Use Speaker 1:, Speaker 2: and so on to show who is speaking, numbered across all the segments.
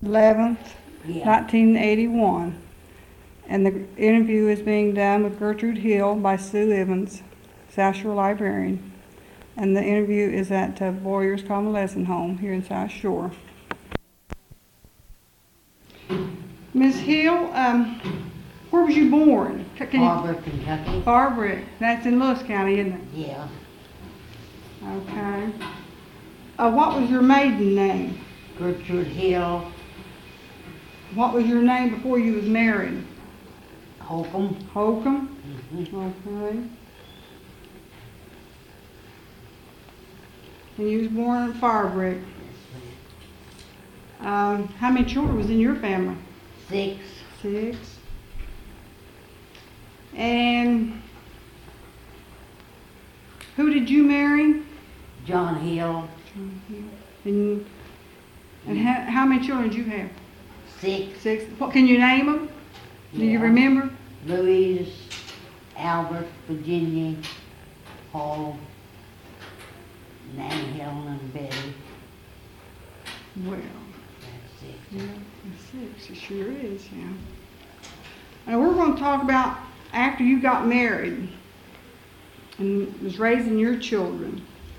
Speaker 1: 11th,
Speaker 2: Yeah.
Speaker 1: 1981. And the interview is being done with Gertrude Hill by Sue Evans, South Shore librarian. And the interview is at Boyer's Convalescent Home here in South Shore. Ms. Hill, where was you born?
Speaker 2: Barbara, Kentucky.
Speaker 1: Barbara. That's in Lewis County, isn't it?
Speaker 2: Yeah.
Speaker 1: Okay. What was your maiden name?
Speaker 2: Gertrude Hill,
Speaker 1: What was your name before you was married?
Speaker 2: Holcomb.
Speaker 1: Holcomb?
Speaker 2: Mm-hmm.
Speaker 1: Okay. And you was born in Firebrick. How many children was in your family?
Speaker 2: 6.
Speaker 1: 6. And who did you marry?
Speaker 2: John Hill,
Speaker 1: And how many children did you have?
Speaker 2: 6.
Speaker 1: 6. What can you name them? Do you
Speaker 2: Yeah.
Speaker 1: remember?
Speaker 2: Louise, Albert, Virginia, Paul, Nanny, Helen, and Betty.
Speaker 1: Well,
Speaker 2: That's 6.
Speaker 1: yeah, 6. It sure is, yeah. And we're going to talk about after you got married and was raising your children.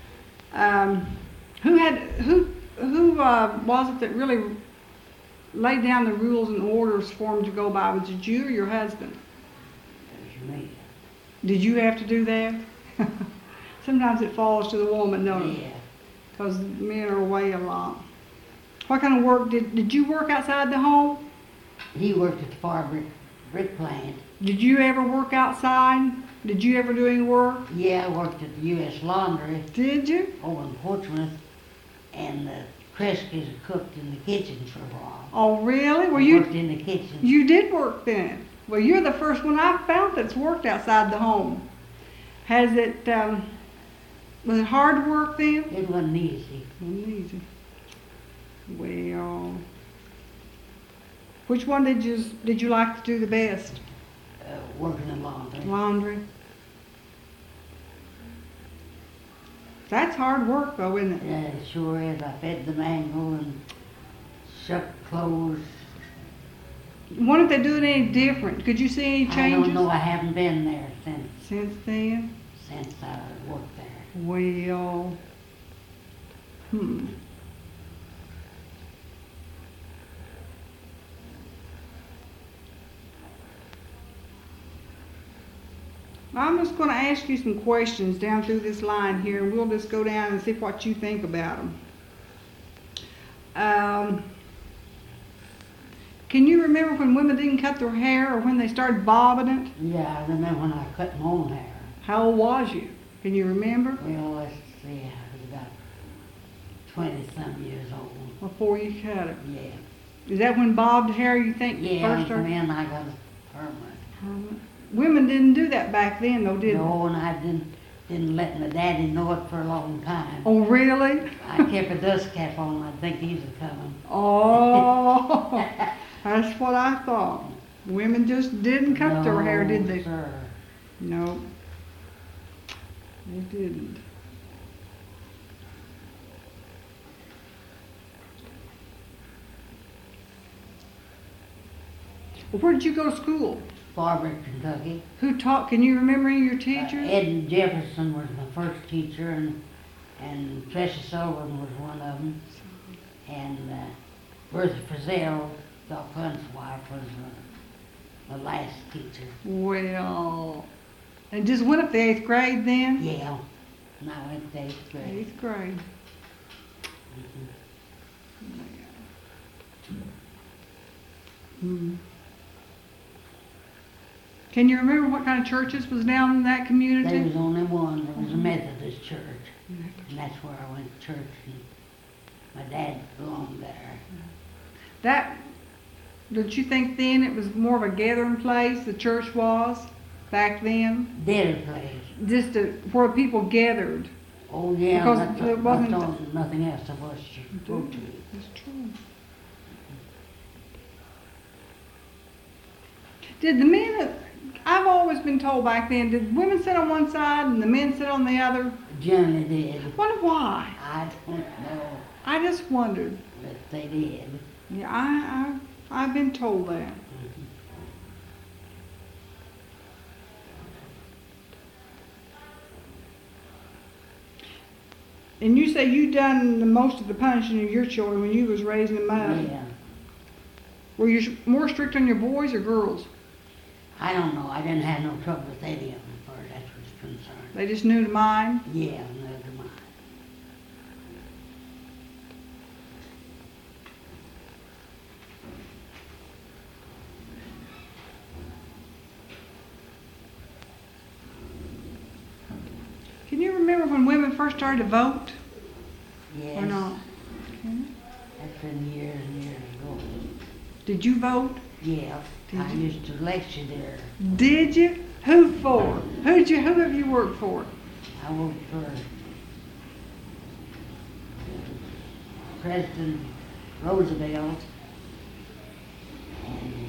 Speaker 1: Who was it that really laid down the rules and orders for them to go by? Was it you or your husband?
Speaker 2: That was me.
Speaker 1: Did you have to do that? Sometimes it falls to the woman, don't it?
Speaker 2: Yeah.
Speaker 1: Because men are away a lot. What kind of work did you work outside the home?
Speaker 2: He worked at the fire brick plant.
Speaker 1: Did you ever work outside? Did you ever do any work?
Speaker 2: Yeah, I worked at the U.S. Laundry
Speaker 1: Did you?
Speaker 2: over in Portsmouth, and the Kreskes cooked in the kitchen for a while.
Speaker 1: Oh, really? Well,
Speaker 2: I
Speaker 1: you
Speaker 2: worked in the kitchen.
Speaker 1: you did work then. Well, you're the first one I've found that's worked outside the home. Has it was it hard to work then?
Speaker 2: It wasn't easy.
Speaker 1: Wasn't easy. Well, which one did you like to do the best?
Speaker 2: Working in laundry.
Speaker 1: Laundry. That's hard work though, isn't it?
Speaker 2: Yeah, it sure is. I fed the mangle and shucked clothes.
Speaker 1: Wonder if they do it any different. Could you see any
Speaker 2: I
Speaker 1: changes
Speaker 2: don't know. I haven't been there
Speaker 1: since then?
Speaker 2: since I worked there.
Speaker 1: Well, I'm just going to ask you some questions down through this line here, and we'll just go down and see what you think about them. Can you remember when women didn't cut their hair or when they started bobbing it?
Speaker 2: Yeah, I remember when I cut my own hair.
Speaker 1: How old was you? Can you remember?
Speaker 2: Well, let's see, I was about 20-some years old.
Speaker 1: Before you cut it.
Speaker 2: Yeah.
Speaker 1: Is that when bobbed hair you think
Speaker 2: Yeah,
Speaker 1: first
Speaker 2: and
Speaker 1: started?
Speaker 2: then I got a permanent.
Speaker 1: Women didn't do that back then though, did they?
Speaker 2: No, and I didn't let my daddy know it for a long time.
Speaker 1: Oh, really?
Speaker 2: I kept a dust cap on. I think these are coming.
Speaker 1: Oh, that's what I thought. Women just didn't cut their hair, did they?
Speaker 2: Sir.
Speaker 1: No, they didn't. Well, where did you go to school?
Speaker 2: Barber, Kentucky.
Speaker 1: Who taught? Can you remember any of your teachers?
Speaker 2: Ed Jefferson was my first teacher, and Tricia Sullivan was one of them. And Bertha Frizzell, Doc Hunt's wife, was the last teacher.
Speaker 1: Well, and just went up to 8th grade then?
Speaker 2: Yeah, and I went to 8th grade.
Speaker 1: 8th grade. Hmm. Can you remember what kind of churches was down in that community?
Speaker 2: There was only one. There was a Methodist church, and that's where I went to church. And my dad belonged there.
Speaker 1: Did you think then it was more of a gathering place, the church was, back then?
Speaker 2: Dinner place.
Speaker 1: Just where people gathered.
Speaker 2: Oh yeah,
Speaker 1: Because
Speaker 2: that's,
Speaker 1: it wasn't-
Speaker 2: that's nothing else of us to go to.
Speaker 1: That's true. Did the men, I've always been told back then, did women sit on one side and the men sit on the other?
Speaker 2: Generally did.
Speaker 1: Wonder why.
Speaker 2: I don't know,
Speaker 1: I just wondered.
Speaker 2: but they did.
Speaker 1: Yeah, I've been told that. And you say you done the most of the punishing of your children when you was raising them up.
Speaker 2: Yeah.
Speaker 1: Were you more strict on your boys or girls?
Speaker 2: I don't know. I didn't have no trouble with any of them as far as that was concerned.
Speaker 1: They just knew to mind?
Speaker 2: Yeah, never mind.
Speaker 1: Can you remember when women first started to vote?
Speaker 2: Yes.
Speaker 1: Or not?
Speaker 2: That's been years and years ago.
Speaker 1: Did you vote?
Speaker 2: Yeah.
Speaker 1: Did
Speaker 2: I
Speaker 1: you?
Speaker 2: used to lecture there.
Speaker 1: Did you? Who for? Who have you worked for?
Speaker 2: I worked for President Roosevelt and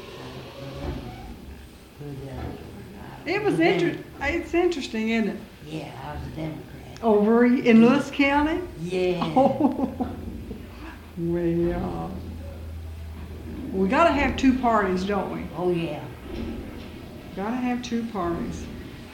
Speaker 1: It's interesting, isn't it?
Speaker 2: Yeah, I was a Democrat.
Speaker 1: Over in Lewis County?
Speaker 2: Yeah.
Speaker 1: Oh, well, we gotta have two parties, don't we?
Speaker 2: Oh, yeah.
Speaker 1: Gotta have two parties.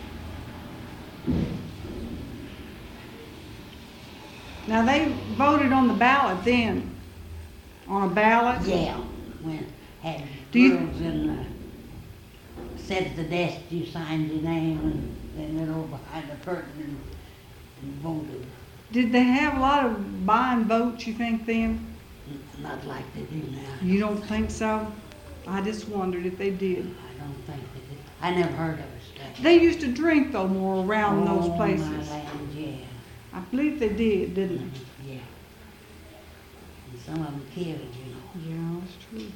Speaker 1: Now, they voted on the ballot then. On a ballot?
Speaker 2: Yeah. When had
Speaker 1: Do you-
Speaker 2: girls in sat at the desk, you signed your name and then went over behind the curtain and voted.
Speaker 1: Did they have a lot of buying votes, you think, then?
Speaker 2: Not like they do now.
Speaker 1: You don't think so? I just wondered if they did.
Speaker 2: I don't think they did. I never heard of it.
Speaker 1: They used to drink, though, more around those
Speaker 2: My
Speaker 1: places.
Speaker 2: land, yeah.
Speaker 1: I believe they did, didn't
Speaker 2: Yeah. And some of them killed, you know.
Speaker 1: they? Yeah, that's true.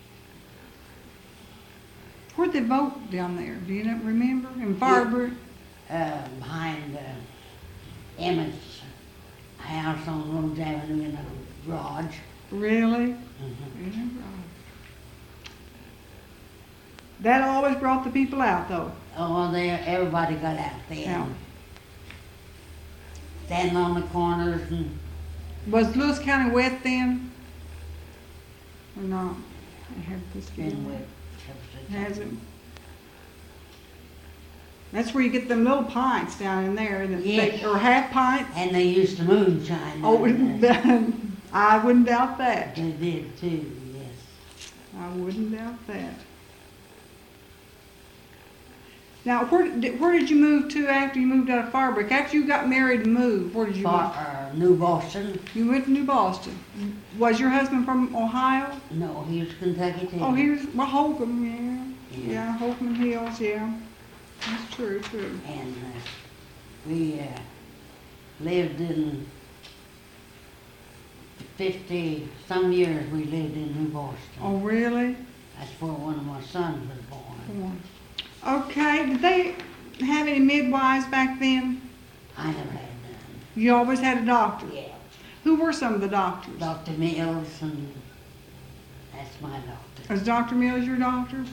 Speaker 1: Where'd they vote down there? Do you not remember? In Firebird?
Speaker 2: Behind Emmett's house on Rose Avenue in a garage.
Speaker 1: Really?
Speaker 2: Mhm.
Speaker 1: Yeah. That always brought the people out, though.
Speaker 2: Oh, everybody got out there.
Speaker 1: Yeah.
Speaker 2: Standing on the corners and
Speaker 1: Was Lewis County wet then? Or not? They have this
Speaker 2: been with.
Speaker 1: Has it? That's where you get them little pints down in there, and
Speaker 2: Yes.
Speaker 1: or half pints.
Speaker 2: And they used to moonshine.
Speaker 1: Oh,
Speaker 2: down there.
Speaker 1: I wouldn't doubt that.
Speaker 2: They did too, yes.
Speaker 1: I wouldn't doubt that. Now, where did you move to after you moved out of Firebrook? After you got married and moved, where did you move?
Speaker 2: New Boston.
Speaker 1: You went to New Boston. Was your husband from Ohio?
Speaker 2: No, he was Kentucky too.
Speaker 1: Oh, he was, well, Holcomb, yeah.
Speaker 2: Yeah.
Speaker 1: Yeah, Holcomb Hills, yeah. That's true.
Speaker 2: And we lived in 50-some years we lived in New Boston.
Speaker 1: Oh, really?
Speaker 2: That's where one of my sons was born.
Speaker 1: Okay, did they have any midwives back then?
Speaker 2: I never had none.
Speaker 1: You always had a doctor.
Speaker 2: Yeah.
Speaker 1: Who were some of the doctors?
Speaker 2: Dr. Mills, and that's my doctor.
Speaker 1: Was Dr. Mills your doctor?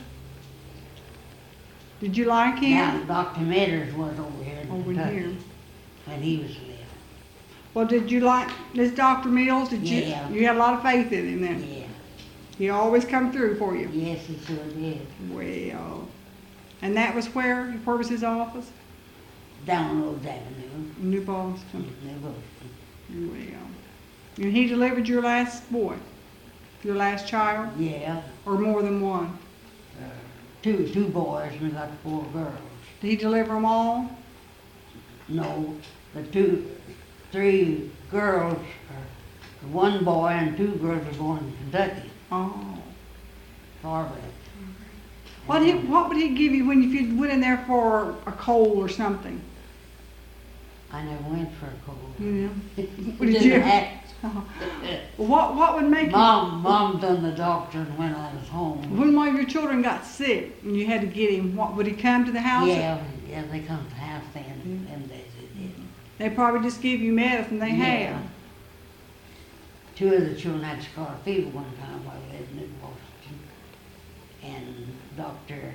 Speaker 1: Did you like him?
Speaker 2: Now, Dr. Metters was over here in
Speaker 1: Over
Speaker 2: Kentucky
Speaker 1: here.
Speaker 2: when he was living.
Speaker 1: Well, did you like this Dr. Mills? Did you?
Speaker 2: Yeah.
Speaker 1: You had a lot of faith in him then.
Speaker 2: Yeah.
Speaker 1: He always come through for you.
Speaker 2: Yes, he sure did.
Speaker 1: Well, and that was where? Where was his office?
Speaker 2: Down Rose Avenue.
Speaker 1: New Boston.
Speaker 2: New Boston.
Speaker 1: Well, and he delivered your last boy, your last child,
Speaker 2: Yeah.
Speaker 1: or more than one?
Speaker 2: Two boys and we got 4 girls.
Speaker 1: Did he deliver them all?
Speaker 2: No, the 3 girls, 1 boy and 2 girls were born in Kentucky,
Speaker 1: Oh.
Speaker 2: far back.
Speaker 1: What would he give you when if you went in there for a cold or something?
Speaker 2: I never went for a cold.
Speaker 1: Yeah.
Speaker 2: We
Speaker 1: Did
Speaker 2: didn't
Speaker 1: you?
Speaker 2: have-
Speaker 1: What would make
Speaker 2: Mom done the doctor when I was
Speaker 1: you?
Speaker 2: home.
Speaker 1: When one of your children got sick and you had to get him, what would he come to the house?
Speaker 2: Yeah, they come to the house then, them days they did.
Speaker 1: They probably just give you medicine they
Speaker 2: Yeah.
Speaker 1: have.
Speaker 2: 2 of the children had scarlet fever one time while we lived in Boston. And Dr.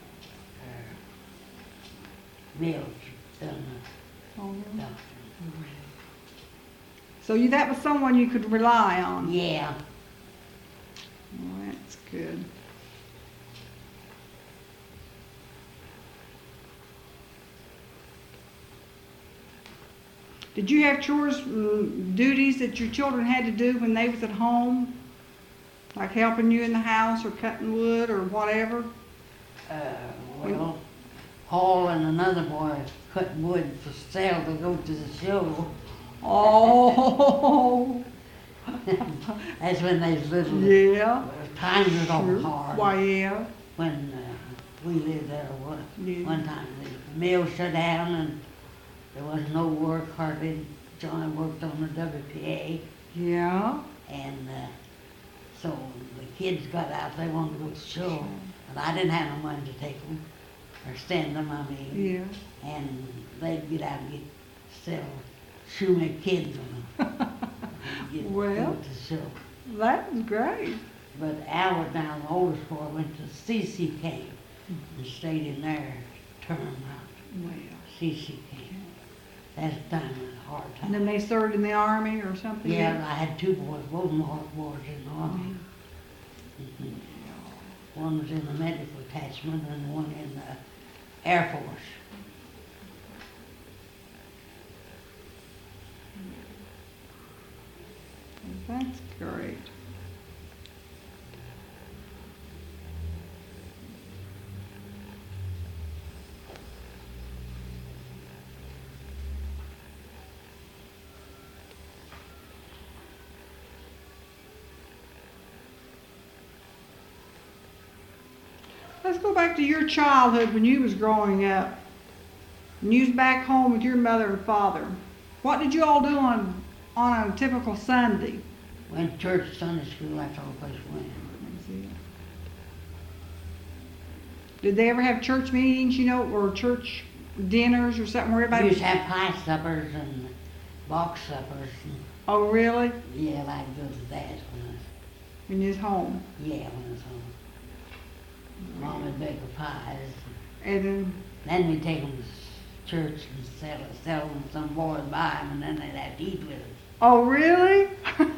Speaker 2: Mills done
Speaker 1: Oh,
Speaker 2: the doctor.
Speaker 1: So that was someone you could rely on.
Speaker 2: Yeah,
Speaker 1: That's good. Did you have chores, duties that your children had to do when they was at home? Like helping you in the house or cutting wood or whatever?
Speaker 2: Well, Paul and another boy cut wood for sale to go to the show.
Speaker 1: Oh,
Speaker 2: That's when they was little.
Speaker 1: yeah.
Speaker 2: Times was all
Speaker 1: Sure.
Speaker 2: hard.
Speaker 1: Why, yeah.
Speaker 2: When we lived there
Speaker 1: Yeah.
Speaker 2: one time, the mill shut down and there was no work hardly. Johnny worked on the WPA,
Speaker 1: Yeah.
Speaker 2: and so the kids got out. They wanted to go to show, and I didn't have no money to take them or send them. I mean,
Speaker 1: Yeah.
Speaker 2: and they'd get out and sell shoemake kids on them.
Speaker 1: Well.
Speaker 2: Go to the show.
Speaker 1: That was great.
Speaker 2: But Albert, now the oldest boy, went to CCK and stayed in there term out.
Speaker 1: Well.
Speaker 2: CCK. That's a time, a hard
Speaker 1: And then
Speaker 2: time.
Speaker 1: they served in the army or something?
Speaker 2: Yeah, I had two boys, both of them boys in the army. Mhm. One was in the medical attachment and one in the Air Force.
Speaker 1: That's great. Let's go back to your childhood when you was growing up. When you was back home with your mother and father. What did you all do on a typical Sunday?
Speaker 2: Went to church, Sunday school, that's all the place went.
Speaker 1: Did they ever have church meetings, you know, or church dinners or something where
Speaker 2: We
Speaker 1: everybody?
Speaker 2: used to have pie suppers and box suppers. And,
Speaker 1: Oh, really?
Speaker 2: yeah, I'd go to that
Speaker 1: When you was home?
Speaker 2: when I was home. Mom would bake the pies.
Speaker 1: And
Speaker 2: Then we'd take them to church and sell them. Some boy would buy them, and then they'd have to eat with them.
Speaker 1: oh, really?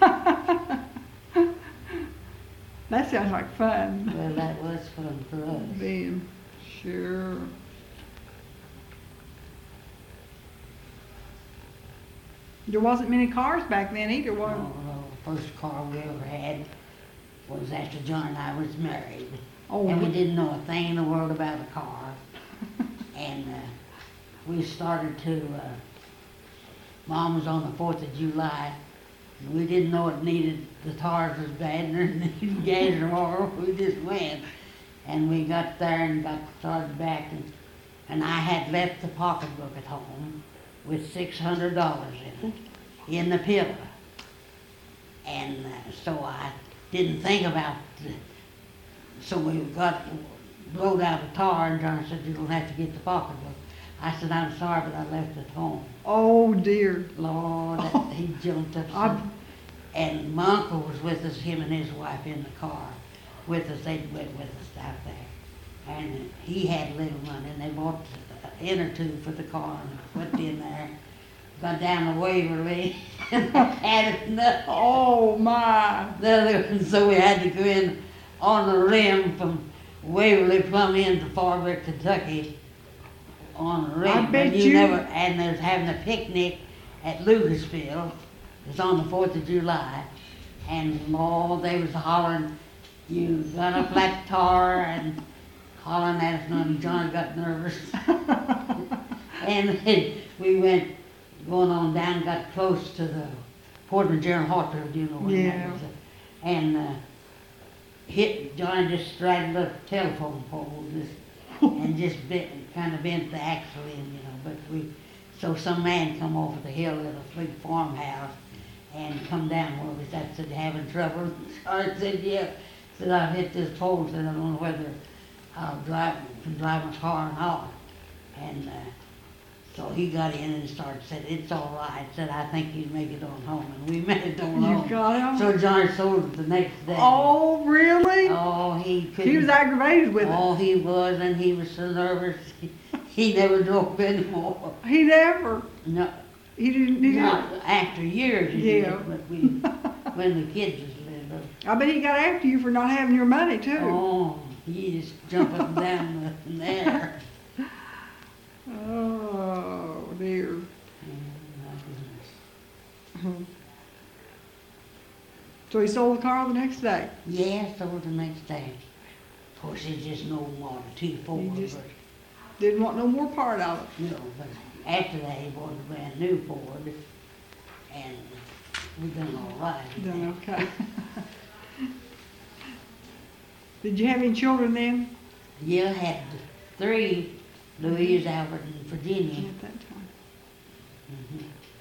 Speaker 1: That sounds like fun.
Speaker 2: Well, that was fun for us.
Speaker 1: Being sure. There wasn't many cars back then either, was there?
Speaker 2: The first car we ever had was after John and I was married.
Speaker 1: Oh,
Speaker 2: And we didn't know a thing in the world about a car. And we started to, Mom was on the 4th of July. And we didn't know it needed, the tires was bad and it needed gas or more. We just went. And we got there and got started back. And I had left the pocketbook at home with $600 in it, in the pillow. And so I didn't think about it. So we blowed out the tar, and John said, "You'll have to get the pocketbook." I said, "I'm sorry, but I left it home."
Speaker 1: Oh, dear.
Speaker 2: Lord, he jumped up.
Speaker 1: I-
Speaker 2: And my uncle was with us, him and his wife in the car with us. They went with us out there. And he had a little money, and they bought an inner tube for the car and put it in there. Got down to Waverly, and had enough.
Speaker 1: Oh, my.
Speaker 2: So we had to go in on the rim from Waverly plumb into Fallbrook, Kentucky, on the rim.
Speaker 1: I bet
Speaker 2: and
Speaker 1: you-
Speaker 2: And they was having a picnic at Lucasville. It was on the 4th of July. And Lord, they was hollering, "You got a black tar," and hollering at us, and John got nervous. And then we went, going on down, got close to the Portland General Hospital, do you know where
Speaker 1: Yeah.
Speaker 2: that was? And John just straddled a telephone pole and just kind of bent the axle in, you know. So some man come over the hill at a big farmhouse and come down where we sat, said, "Having trouble?" I said, "Yeah." Said, "I've hit this pole," said, "I don't know whether I'll can drive my car or not." And so he got in and started, said, "It's all right." Said, "I think you'd make it on home." And we made it on
Speaker 1: You
Speaker 2: home.
Speaker 1: got him?
Speaker 2: So John sold it the next day.
Speaker 1: Oh, really?
Speaker 2: Oh, he couldn't.
Speaker 1: He was aggravated with it.
Speaker 2: Oh, he was, and he was so nervous. He never drove anymore.
Speaker 1: He never.
Speaker 2: No,
Speaker 1: He didn't.
Speaker 2: not after years he
Speaker 1: Yeah.
Speaker 2: did, but when the kids was little.
Speaker 1: I bet he got after you for not having your money too.
Speaker 2: Oh, he just jump up and down in there.
Speaker 1: Oh dear.
Speaker 2: My goodness.
Speaker 1: So he sold the car the next day.
Speaker 2: Yeah, so the next day. Of course, it's just no Model T Ford,
Speaker 1: He just-
Speaker 2: but,
Speaker 1: Didn't want no more part of it.
Speaker 2: you know, but after that, he bought a brand new Ford, and we done all right. with
Speaker 1: Done
Speaker 2: that.
Speaker 1: okay. Did you have any children then?
Speaker 2: Yeah, I had 3, Louise, Albert, and Virginia.
Speaker 1: At that time.
Speaker 2: Mhm.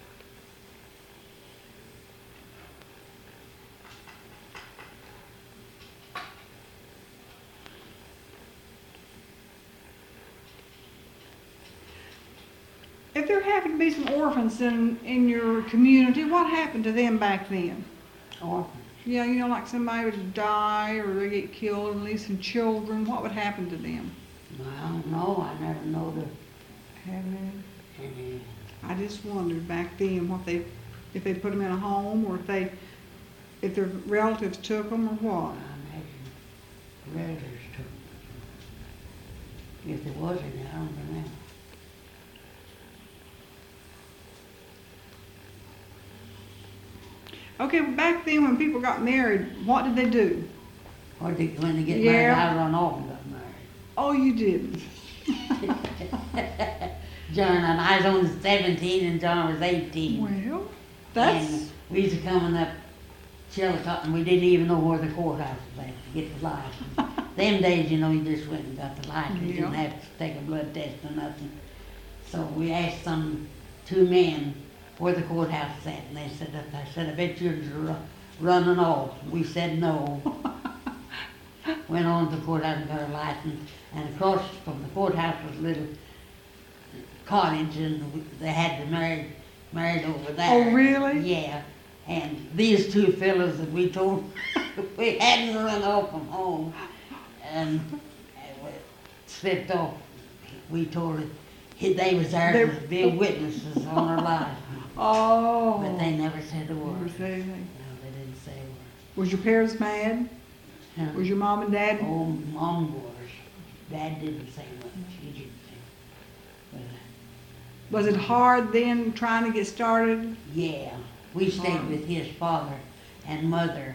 Speaker 1: If there happened to be some orphans in your community, what happened to them back then?
Speaker 2: Orphans.
Speaker 1: Yeah, you know, like somebody would die or they get killed and leave some children, what would happen to them?
Speaker 2: I don't know, I never know any.
Speaker 1: I just wondered back then if they put them in a home or if their relatives took them or what.
Speaker 2: I imagine relatives took them. If there was any, I don't know.
Speaker 1: Okay, back then when people got married, what did they do?
Speaker 2: Or when they get
Speaker 1: Yeah.
Speaker 2: married, I run off and got married.
Speaker 1: Oh, you didn't.
Speaker 2: John and I was only 17 and John was 18.
Speaker 1: Well, that's,
Speaker 2: And we used to come up Chillicothe and we didn't even know where the courthouse was at to get the license. Them days, you know, you just went and got the license. You didn't
Speaker 1: Yeah.
Speaker 2: have to take a blood test or nothing. So we asked two men where the courthouse was at, and they said, I bet you're running off. We said no. Went on to the courthouse and got a license, and across from the courthouse was a little cottage, and they had the married over there.
Speaker 1: Oh, really?
Speaker 2: Yeah. And these two fellows that we told we hadn't run off from home, and we slipped off. We told it. They was there to be witnesses on our life.
Speaker 1: oh.
Speaker 2: But they never said a
Speaker 1: Never
Speaker 2: word.
Speaker 1: said anything.
Speaker 2: No, they didn't say a
Speaker 1: Was your parents mad?
Speaker 2: word. Huh?
Speaker 1: Was your mom and dad?
Speaker 2: Oh, Mom was. Dad didn't say much. He didn't say. But,
Speaker 1: Was it hard then trying to get started?
Speaker 2: yeah, we stayed with his father and mother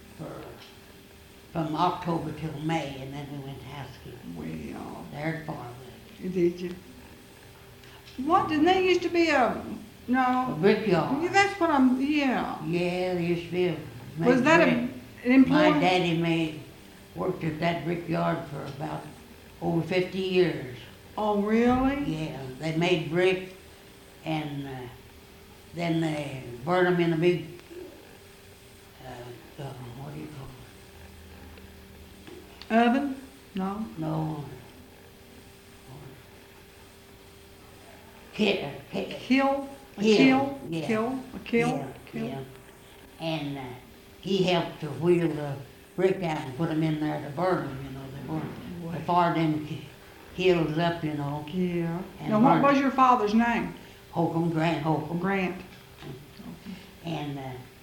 Speaker 2: from October till May, and then we went to housekeeping.
Speaker 1: Well,
Speaker 2: There at Farmwood.
Speaker 1: did you? What, didn't they used to be
Speaker 2: A
Speaker 1: no.
Speaker 2: brickyard.
Speaker 1: Yeah, that's what yeah.
Speaker 2: Yeah, there used to be a.
Speaker 1: Was that
Speaker 2: brick.
Speaker 1: an
Speaker 2: My
Speaker 1: employee?
Speaker 2: daddy worked at that brickyard for about over 50 years.
Speaker 1: Oh, really?
Speaker 2: Yeah, they made brick and then they burned them in a big, what do you call
Speaker 1: Oven? No.
Speaker 2: it? No.
Speaker 1: Kill? A
Speaker 2: Kill,
Speaker 1: kill?
Speaker 2: yeah.
Speaker 1: Kill? A kill?
Speaker 2: Yeah,
Speaker 1: Kill?
Speaker 2: yeah. And he helped to wheel the brick out and put them in there to burn them, you know. They fired them hills up, you know.
Speaker 1: Yeah.
Speaker 2: And
Speaker 1: Now, what
Speaker 2: burned
Speaker 1: was your father's name?
Speaker 2: Holcomb, Grant Holcomb.
Speaker 1: Grant.
Speaker 2: And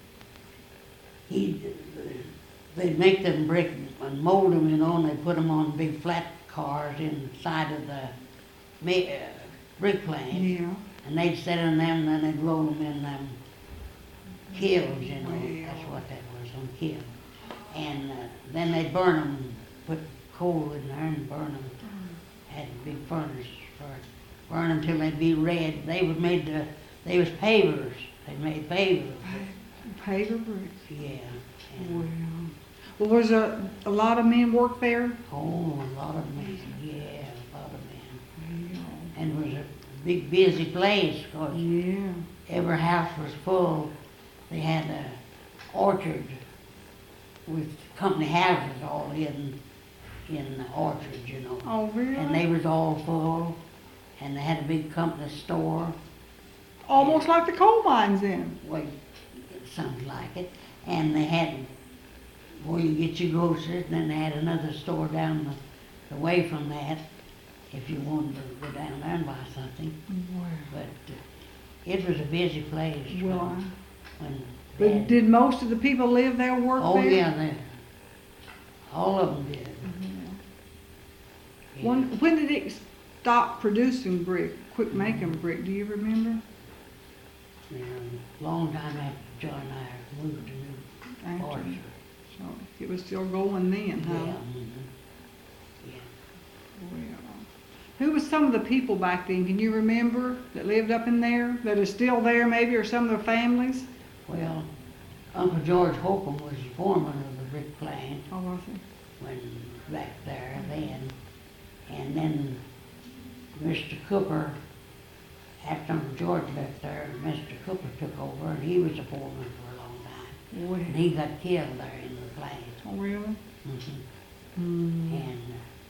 Speaker 2: they make them brick and mold them, you know, and they put them on big flat cars inside of the brick plant.
Speaker 1: Yeah.
Speaker 2: And they'd sit in them and then they'd roll them in them kilns, you know. That's
Speaker 1: Well.
Speaker 2: what that was, on kiln. And then they'd burn them, put coal in there and burn them. Had a big furnace for it. Burn them till they'd be red. They was pavers. They made pavers.
Speaker 1: Paver bricks.
Speaker 2: Yeah.
Speaker 1: Well,
Speaker 2: And,
Speaker 1: well, was a lot of men work there?
Speaker 2: oh, a lot of men. Yeah, a lot of men.
Speaker 1: Yeah.
Speaker 2: And it was a big busy place because
Speaker 1: Yeah.
Speaker 2: every house was full. They had a orchard with company houses all in the orchard, you know.
Speaker 1: Oh, really?
Speaker 2: And they was all full. And they had a big company store.
Speaker 1: Almost like the coal mines then.
Speaker 2: Well, something like it. And they had where you get your groceries, and then they had another store down the way from that if you wanted to go down there and buy something.
Speaker 1: Wow.
Speaker 2: But it was a busy place
Speaker 1: Well,
Speaker 2: when
Speaker 1: But
Speaker 2: Dad-
Speaker 1: did most of the people live there work
Speaker 2: Oh,
Speaker 1: there?
Speaker 2: yeah, all of them did. Yeah.
Speaker 1: When did it stop producing brick, quit making brick, do you remember?
Speaker 2: Yeah, long time after John and I moved to New
Speaker 1: After.
Speaker 2: Forest.
Speaker 1: So it was still going then,
Speaker 2: Yeah,
Speaker 1: huh?
Speaker 2: yeah.
Speaker 1: Well, who was some of the people back then, can you remember, that lived up in there, that are still there maybe, or some of their families?
Speaker 2: Well, Uncle George Holcomb was the foreman of the brick plant
Speaker 1: Oh, was it?
Speaker 2: when back there then. And then Mr. Cooper, after Uncle George left there, Mr. Cooper took over and he was the foreman for a long time.
Speaker 1: Well,
Speaker 2: And he got killed there in the plant.
Speaker 1: oh, really?
Speaker 2: Mhm.
Speaker 1: Mm.
Speaker 2: And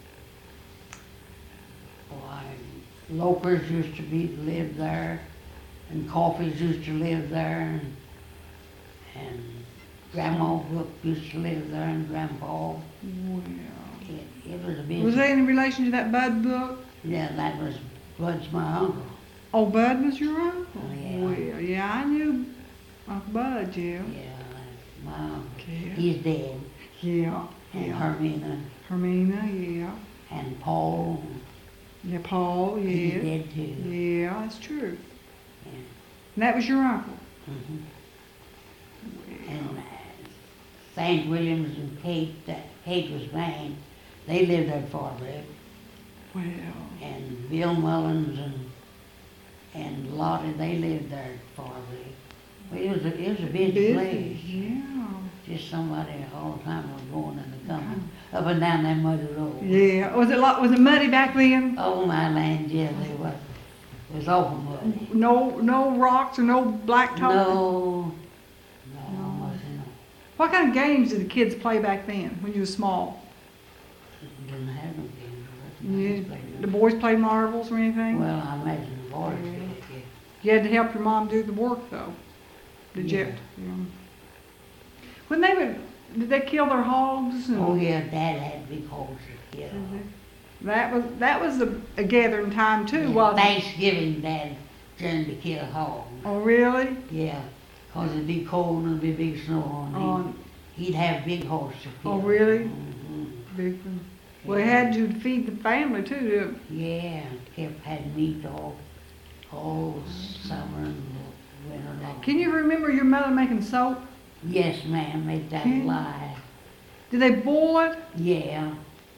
Speaker 2: why, Lopers used to live there, and Coffees used to live there, and Grandma Hook used to live there, and Grandpa.
Speaker 1: Well.
Speaker 2: It was a business.
Speaker 1: Was they in relation to that Bud book?
Speaker 2: Yeah, that was Bud's my uncle.
Speaker 1: Oh, Bud was your uncle?
Speaker 2: Yeah.
Speaker 1: Well, yeah, I knew Bud, yeah.
Speaker 2: Yeah, that's my uncle.
Speaker 1: Yeah.
Speaker 2: He's dead.
Speaker 1: Yeah,
Speaker 2: And
Speaker 1: yeah.
Speaker 2: Hermina,
Speaker 1: Hermina, yeah.
Speaker 2: and Paul,
Speaker 1: Yeah, Paul,
Speaker 2: he's
Speaker 1: yeah.
Speaker 2: dead too.
Speaker 1: Yeah, that's true.
Speaker 2: Yeah.
Speaker 1: And that was your uncle?
Speaker 2: Mhm. And St. Williams and Kate was Vane, they lived at Far River.
Speaker 1: Well,
Speaker 2: And Bill Mullins and Lottie, they lived there at Far River. Well, it was a busy place.
Speaker 1: yeah.
Speaker 2: Just somebody all the time was going and coming, up and down that muddy road.
Speaker 1: Yeah, was it muddy back then?
Speaker 2: Oh, my land, yeah, they was. It was awful muddy.
Speaker 1: No rocks or no blacktop?
Speaker 2: No,
Speaker 1: No.
Speaker 2: wasn't.
Speaker 1: What kind of games did the kids play back then, when you were small?
Speaker 2: Didn't have no
Speaker 1: Yeah,
Speaker 2: games.
Speaker 1: the boys play marbles or anything?
Speaker 2: Well, I imagine the boys
Speaker 1: Yeah.
Speaker 2: did, yeah.
Speaker 1: You had to help your mom do the work, though. Did you?
Speaker 2: Yeah.
Speaker 1: Yeah. When did they kill their hogs?
Speaker 2: Oh, yeah, Dad had big horses, yeah.
Speaker 1: That was a gathering time too, wasn't it?
Speaker 2: Thanksgiving, Dad turned to kill hogs.
Speaker 1: Oh, really?
Speaker 2: Yeah, 'cause it'd be cold and there'd be big snow on
Speaker 1: On
Speaker 2: He'd have big horses to kill.
Speaker 1: Oh, really?
Speaker 2: Mhm.
Speaker 1: big one. Well, it had to feed the family too.
Speaker 2: Yeah, kept had meat all summer and winter long.
Speaker 1: Can you remember your mother making soap?
Speaker 2: Yes, ma'am, make that
Speaker 1: Can-
Speaker 2: lie.
Speaker 1: Did they boil it?
Speaker 2: Yeah,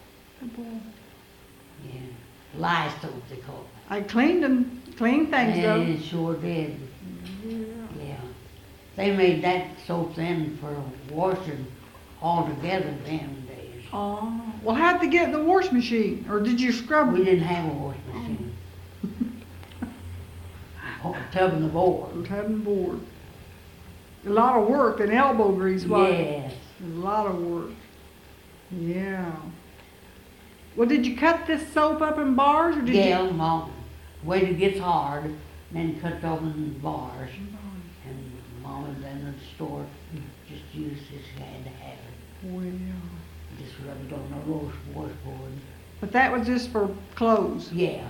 Speaker 2: yeah. Lye soap they call it.
Speaker 1: I cleaned them, clean things
Speaker 2: And
Speaker 1: though.
Speaker 2: it sure did,
Speaker 1: Yeah.
Speaker 2: yeah. They made that soap then for washing all together them days.
Speaker 1: Oh, well, how'd they get in the wash machine? Or did you scrub
Speaker 2: We
Speaker 1: them?
Speaker 2: didn't have a wash machine. Tub and the board.
Speaker 1: Cutting board. A lot of work and elbow grease, wasn't it?
Speaker 2: Yes.
Speaker 1: A lot of work. Yeah. Well, did you cut this soap up in bars or did
Speaker 2: Yeah, Mom, wait till it gets hard, then cut it open in bars. And Mom was in the store, just used this, had to have it.
Speaker 1: Well,
Speaker 2: Just rub it on the washboard.
Speaker 1: but that was just for clothes.
Speaker 2: Yeah.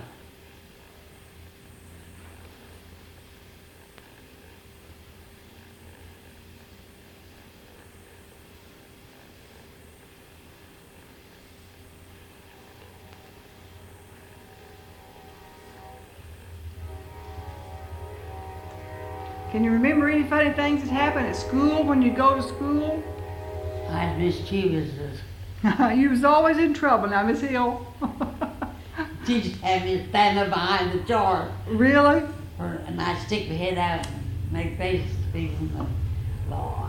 Speaker 1: Can you remember any funny things that happened at school when you go to school?
Speaker 2: I was mischievous.
Speaker 1: You was always in trouble now, Miss Hill.
Speaker 2: Teachers had me stand up behind the chart,
Speaker 1: Really?
Speaker 2: and I'd stick my head out and make faces to people in the law.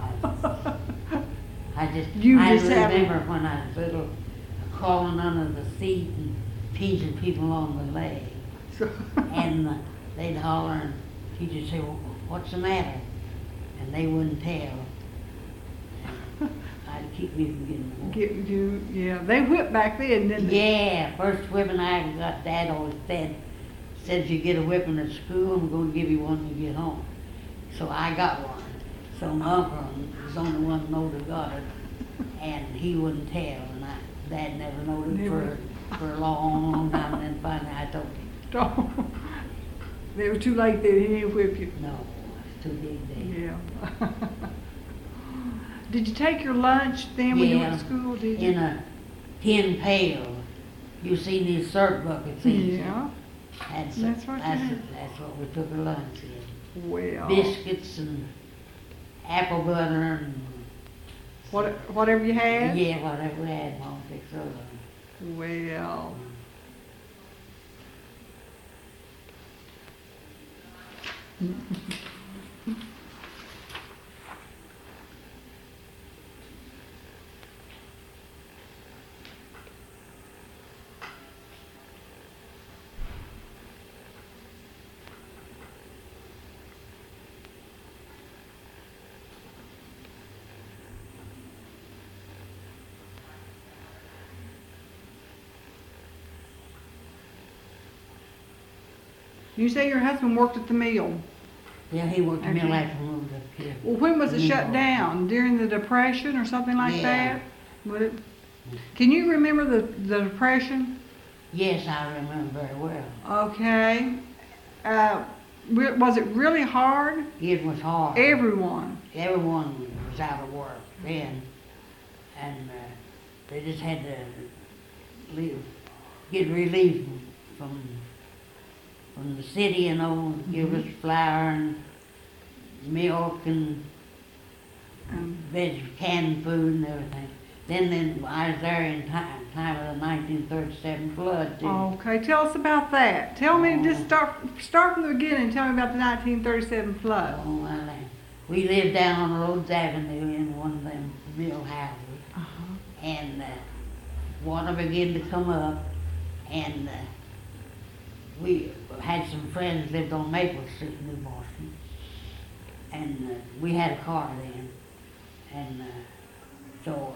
Speaker 2: I
Speaker 1: have-
Speaker 2: remember when I was little, crawling under the seat and pinching people on the leg. And they'd holler and teachers say, well, what's the matter? And they wouldn't tell. I'd keep me from getting more.
Speaker 1: Get you, yeah. They whipped back then, didn't they?
Speaker 2: Yeah, first whipping I ever got, Dad always said if you get a whipping at school, I'm going to give you one when you get home. So I got one. So my uncle was the only one who knowed who got it, and he wouldn't tell, and Dad never knowed it
Speaker 1: Never.
Speaker 2: for a long, long time, and then finally I told him.
Speaker 1: They were too late then, he didn't whip you.
Speaker 2: No, it's too big then.
Speaker 1: Yeah. Did you take your lunch then when you went
Speaker 2: Yeah.
Speaker 1: to school? Did you?
Speaker 2: In a tin pail. You seen these syrup buckets?
Speaker 1: Yeah.
Speaker 2: That's
Speaker 1: That's what you had.
Speaker 2: that's what we took our lunch in.
Speaker 1: Well,
Speaker 2: Biscuits and apple butter and
Speaker 1: whatever you had.
Speaker 2: yeah, whatever we had, Mom fixed those.
Speaker 1: Well, you say your husband worked at the mill.
Speaker 2: Yeah, he worked the mill
Speaker 1: Okay.
Speaker 2: after we moved up here.
Speaker 1: Well, when was it shut
Speaker 2: Yeah.
Speaker 1: down? During the Depression or something like
Speaker 2: Yeah.
Speaker 1: that? Would it? Can you remember the Depression?
Speaker 2: Yes, I remember very well.
Speaker 1: Okay. Was it really hard?
Speaker 2: It was hard.
Speaker 1: Everyone.
Speaker 2: Everyone was out of work then, and they just had to get relief from the city, you know, give us flour and milk and canned food and everything. Then I was there in time of the 1937 flood too.
Speaker 1: Okay, tell us about that. Tell me, just start from the beginning. Tell me about the 1937 flood.
Speaker 2: Oh, well, we lived down on Rhodes Avenue in one of them mill houses, and water began to come up, and we had some friends lived on Maple Street in New Boston, and we had a car then, and so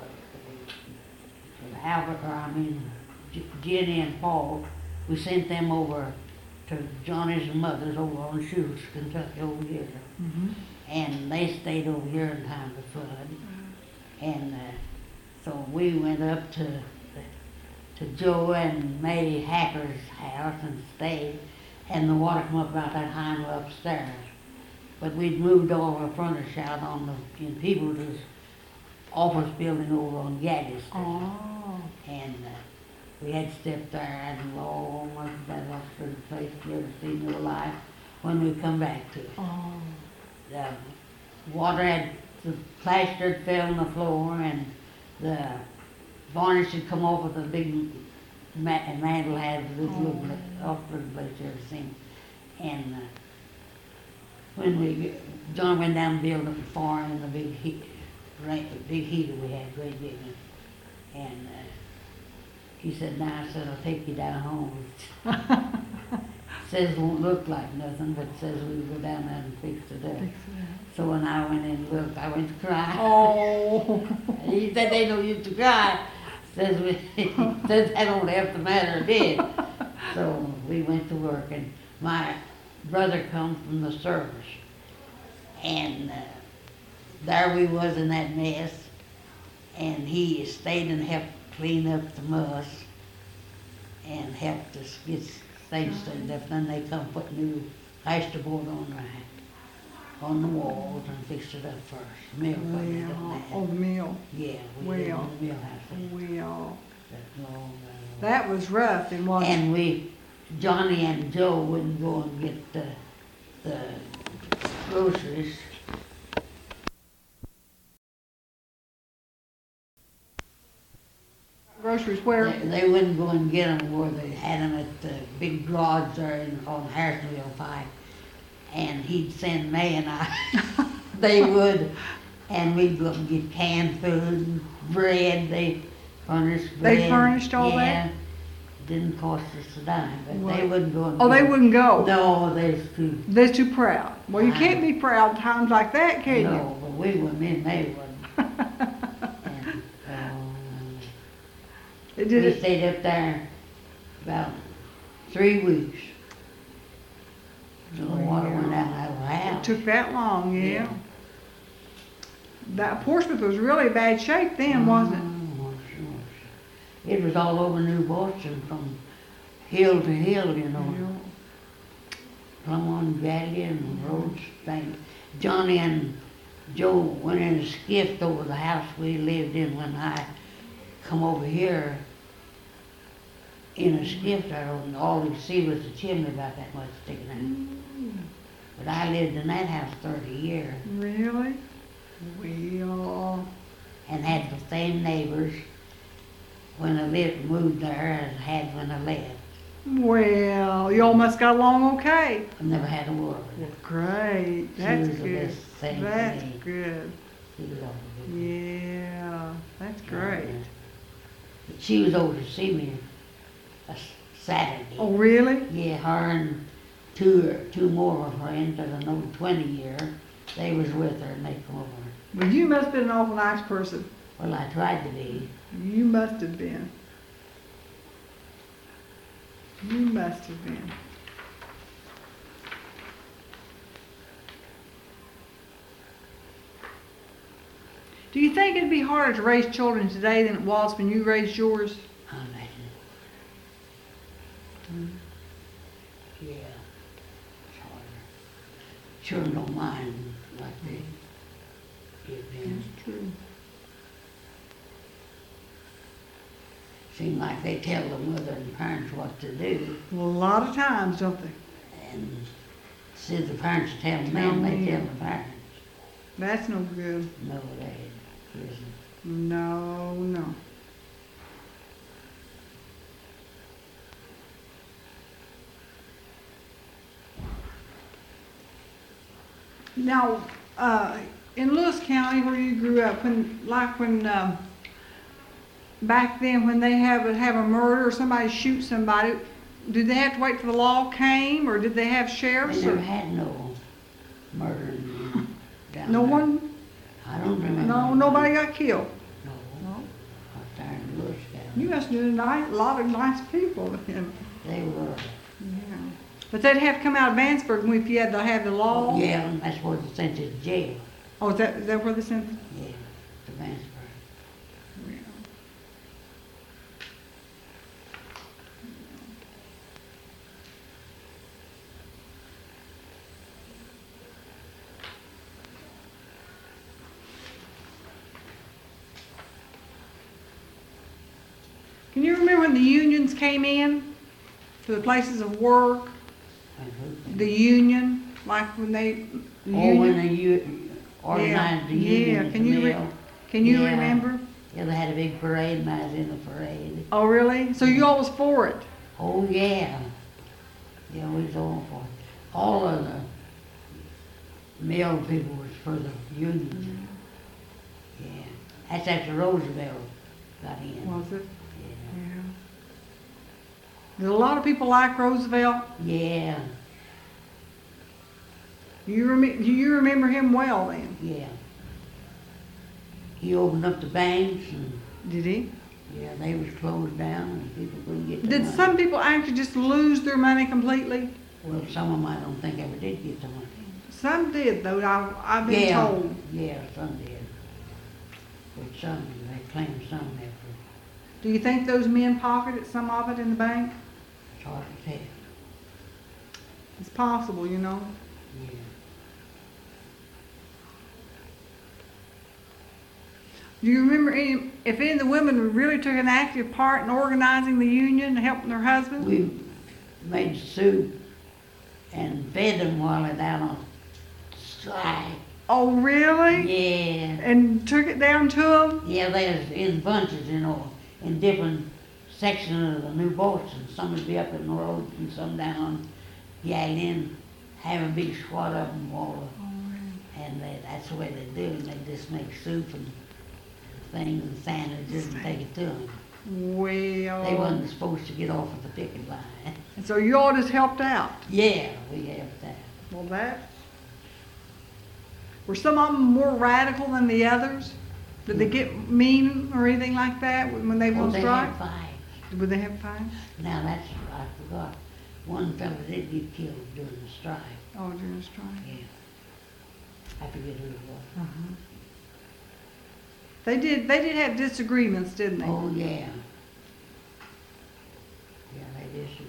Speaker 2: Jenny and Paul, we sent them over to Johnny's mother's over on Shultz, Kentucky, over here. And they stayed over here in time of the flood. And so we went up to Joe and May Hacker's house and stayed. And the water come up about that high and upstairs. But we'd moved all our furniture out in Peebles' office building over on Gaddis Street.
Speaker 1: Oh.
Speaker 2: And we had stepped there and long was that Oxford place you ever seen in your life when we come back to it.
Speaker 1: Oh.
Speaker 2: The water had, the plaster had fell on the floor and the varnish had come off of the big mantle had this little Oxford place you ever seen. And when John went down and built up the farm and the big heater we had, great big one. And he said, "Now," I said, "I'll take you down home." Says it won't look like nothing, but says we'll go down there and fix it up. So when I went in and looked, I went to cry.
Speaker 1: Oh.
Speaker 2: He said they don't used to cry. Says says that don't have to matter, it did. So we went to work, and my brother come from the service, and there we was in that mess, and he stayed and helped clean up the muss and helped us get things straightened up. Then they come put new plasterboard on the walls and fixed it up first. Mill put it up
Speaker 1: Well,
Speaker 2: there.
Speaker 1: oh, the mill.
Speaker 2: Yeah, we lived
Speaker 1: Well.
Speaker 2: in the mill house.
Speaker 1: Well,
Speaker 2: That long,
Speaker 1: that was rough and wasn't it?
Speaker 2: and Johnny and Joe wouldn't go and get the groceries.
Speaker 1: Groceries where?
Speaker 2: They wouldn't go and get them where they had them at the big garage there on Harrisonville Pike. And he'd send May and I, they would, and we'd go and get canned food and bread. They furnished bread.
Speaker 1: They furnished all that?
Speaker 2: Yeah. Didn't cost us a dime, but
Speaker 1: Well,
Speaker 2: they wouldn't go and
Speaker 1: Oh,
Speaker 2: get
Speaker 1: they
Speaker 2: it.
Speaker 1: wouldn't go?
Speaker 2: No, they're too.
Speaker 1: They're too proud. Well, you can't be proud times like that, can you?
Speaker 2: No, but we wouldn't, and they wouldn't. And,
Speaker 1: It
Speaker 2: we
Speaker 1: did,
Speaker 2: stayed up there about 3 weeks. So the water went out of our
Speaker 1: it
Speaker 2: house.
Speaker 1: took that long, yeah.
Speaker 2: Yeah.
Speaker 1: That Portsmouth was really bad shape then, wasn't
Speaker 2: Sure. It was all over New Boston from hill to hill, you
Speaker 1: it?
Speaker 2: know. Plum on Valley and Rhodes thing. Johnny and Joe went in a skiff over the house we lived in when I come over here in a skiff there, and all you see was the chimney about that much sticking out. But I lived in that house 30 years
Speaker 1: Really? Well,
Speaker 2: and had the same neighbors when I moved there as I had when I left.
Speaker 1: well, y'all must got along okay.
Speaker 2: I never had a word.
Speaker 1: Well, great.
Speaker 2: She
Speaker 1: That's
Speaker 2: was the
Speaker 1: good.
Speaker 2: best thing to
Speaker 1: That's
Speaker 2: me.
Speaker 1: good.
Speaker 2: She was all good.
Speaker 1: Yeah, that's great.
Speaker 2: But she was over to see me a Saturday.
Speaker 1: Oh, really?
Speaker 2: Yeah, her and two more of her friends that I know 20 years, they was with her and they come over.
Speaker 1: Well, you must have been an awful nice person.
Speaker 2: Well, I tried to be.
Speaker 1: You must have been. You must have been. Do you think it'd be harder to raise children today than it was when you raised yours?
Speaker 2: I imagine. Yeah. It's harder. Children don't mind like they did then.
Speaker 1: True.
Speaker 2: Seem like they tell the mother and parents what to do,
Speaker 1: Well, a lot of times, don't they?
Speaker 2: and instead of the parents tell them,
Speaker 1: Tell
Speaker 2: they
Speaker 1: me.
Speaker 2: tell the parents.
Speaker 1: That's no good.
Speaker 2: No, they isn't.
Speaker 1: No, no. Now, in Lewis County, where you grew up, back then, when they have a murder or somebody shoots somebody, did they have to wait till the law came, or did they have
Speaker 2: They
Speaker 1: sheriffs?
Speaker 2: never
Speaker 1: Or
Speaker 2: had no murder down
Speaker 1: no
Speaker 2: there.
Speaker 1: one?
Speaker 2: I don't remember.
Speaker 1: No, nobody got killed.
Speaker 2: No,
Speaker 1: No.
Speaker 2: out there in Lewis County.
Speaker 1: You must know a lot of nice people then.
Speaker 2: They were.
Speaker 1: Yeah. But they'd have to come out of Vansburg if you had to have the law.
Speaker 2: Yeah, and that's where they sent you to jail.
Speaker 1: Oh, is that where they sent?
Speaker 2: Yeah, to Vansburg.
Speaker 1: Can you remember when the unions came in to the places of work?
Speaker 2: And
Speaker 1: The union, like when they. The
Speaker 2: who- Oh, when
Speaker 1: union?
Speaker 2: they organized the union
Speaker 1: Yeah.
Speaker 2: at
Speaker 1: Can
Speaker 2: the
Speaker 1: you
Speaker 2: mill.
Speaker 1: can you
Speaker 2: Yeah.
Speaker 1: remember?
Speaker 2: Yeah, they had a big parade and I was in the parade.
Speaker 1: Oh, really? So you all was for it?
Speaker 2: Oh, yeah. Yeah, we was all for it. All of the mill people was for the union. Yeah. That's after Roosevelt got in.
Speaker 1: Was it?
Speaker 2: Yeah.
Speaker 1: Yeah. Did a lot of people like Roosevelt?
Speaker 2: Yeah,
Speaker 1: Do you remember him well then?
Speaker 2: yeah. He opened up the banks and,
Speaker 1: Did he?
Speaker 2: yeah, they was closed down and people couldn't get the
Speaker 1: Did
Speaker 2: money.
Speaker 1: some people actually just lose their money completely?
Speaker 2: Well, some of them I don't think ever did get the money.
Speaker 1: Some did, though. I've been
Speaker 2: Yeah,
Speaker 1: told.
Speaker 2: yeah, some did. But some, they claimed some after,
Speaker 1: Do you think those men pocketed some of it in the bank?
Speaker 2: it's hard to tell.
Speaker 1: It's possible, you know.
Speaker 2: Yeah.
Speaker 1: Do you remember if any of the women really took an active part in organizing the union and helping their husbands?
Speaker 2: We made soup and fed them while they're down on strike.
Speaker 1: Oh, really?
Speaker 2: Yeah.
Speaker 1: And took it down to them?
Speaker 2: Yeah, they was in bunches, you know, in different sections of the New Boston. Some would be up in the road and some down on Yaglin, have a big squad of them all. And that's the way they do it. They just make soup and things and sandwiches and take it to them.
Speaker 1: Well.
Speaker 2: They wasn't supposed to get off of the picket line.
Speaker 1: And so you all just helped out.
Speaker 2: Yeah, we have that.
Speaker 1: Well, were some of them more radical than the others? Did they get mean or anything like that when they were
Speaker 2: Oh,
Speaker 1: on
Speaker 2: they
Speaker 1: strike?
Speaker 2: had fights.
Speaker 1: Would they have fights?
Speaker 2: Now that's, I forgot, one fella did get killed during the strike.
Speaker 1: Oh, during the strike.
Speaker 2: Yeah. I forget who it was.
Speaker 1: Uh-huh. They did have disagreements, didn't they?
Speaker 2: Oh, yeah. Yeah, they disagreed.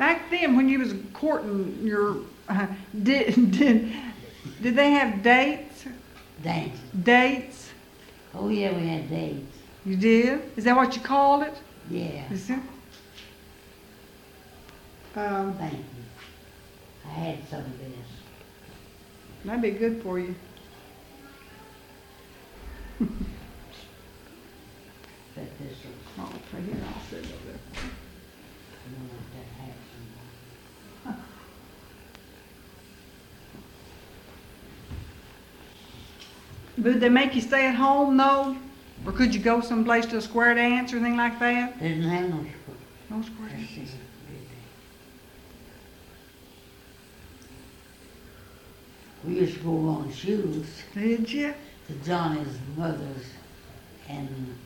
Speaker 1: Back then, when you was courting your, did they have dates?
Speaker 2: Dance.
Speaker 1: Dates?
Speaker 2: Oh yeah, we had dates.
Speaker 1: You did? Is that what you called it?
Speaker 2: Yeah.
Speaker 1: Is it?
Speaker 2: Thank you. I had some of this.
Speaker 1: That'd be good for you.
Speaker 2: Set this up.
Speaker 1: Oh, right here, I'll sit over there.
Speaker 2: I don't want that hat somewhere.
Speaker 1: Would they make you stay at home though? Or could you go someplace to a square dance or anything like that?
Speaker 2: They didn't have no school.
Speaker 1: No square
Speaker 2: Let's
Speaker 1: dance.
Speaker 2: see, did they? We used to go on shoes
Speaker 1: Did you?
Speaker 2: to Johnny's mother's and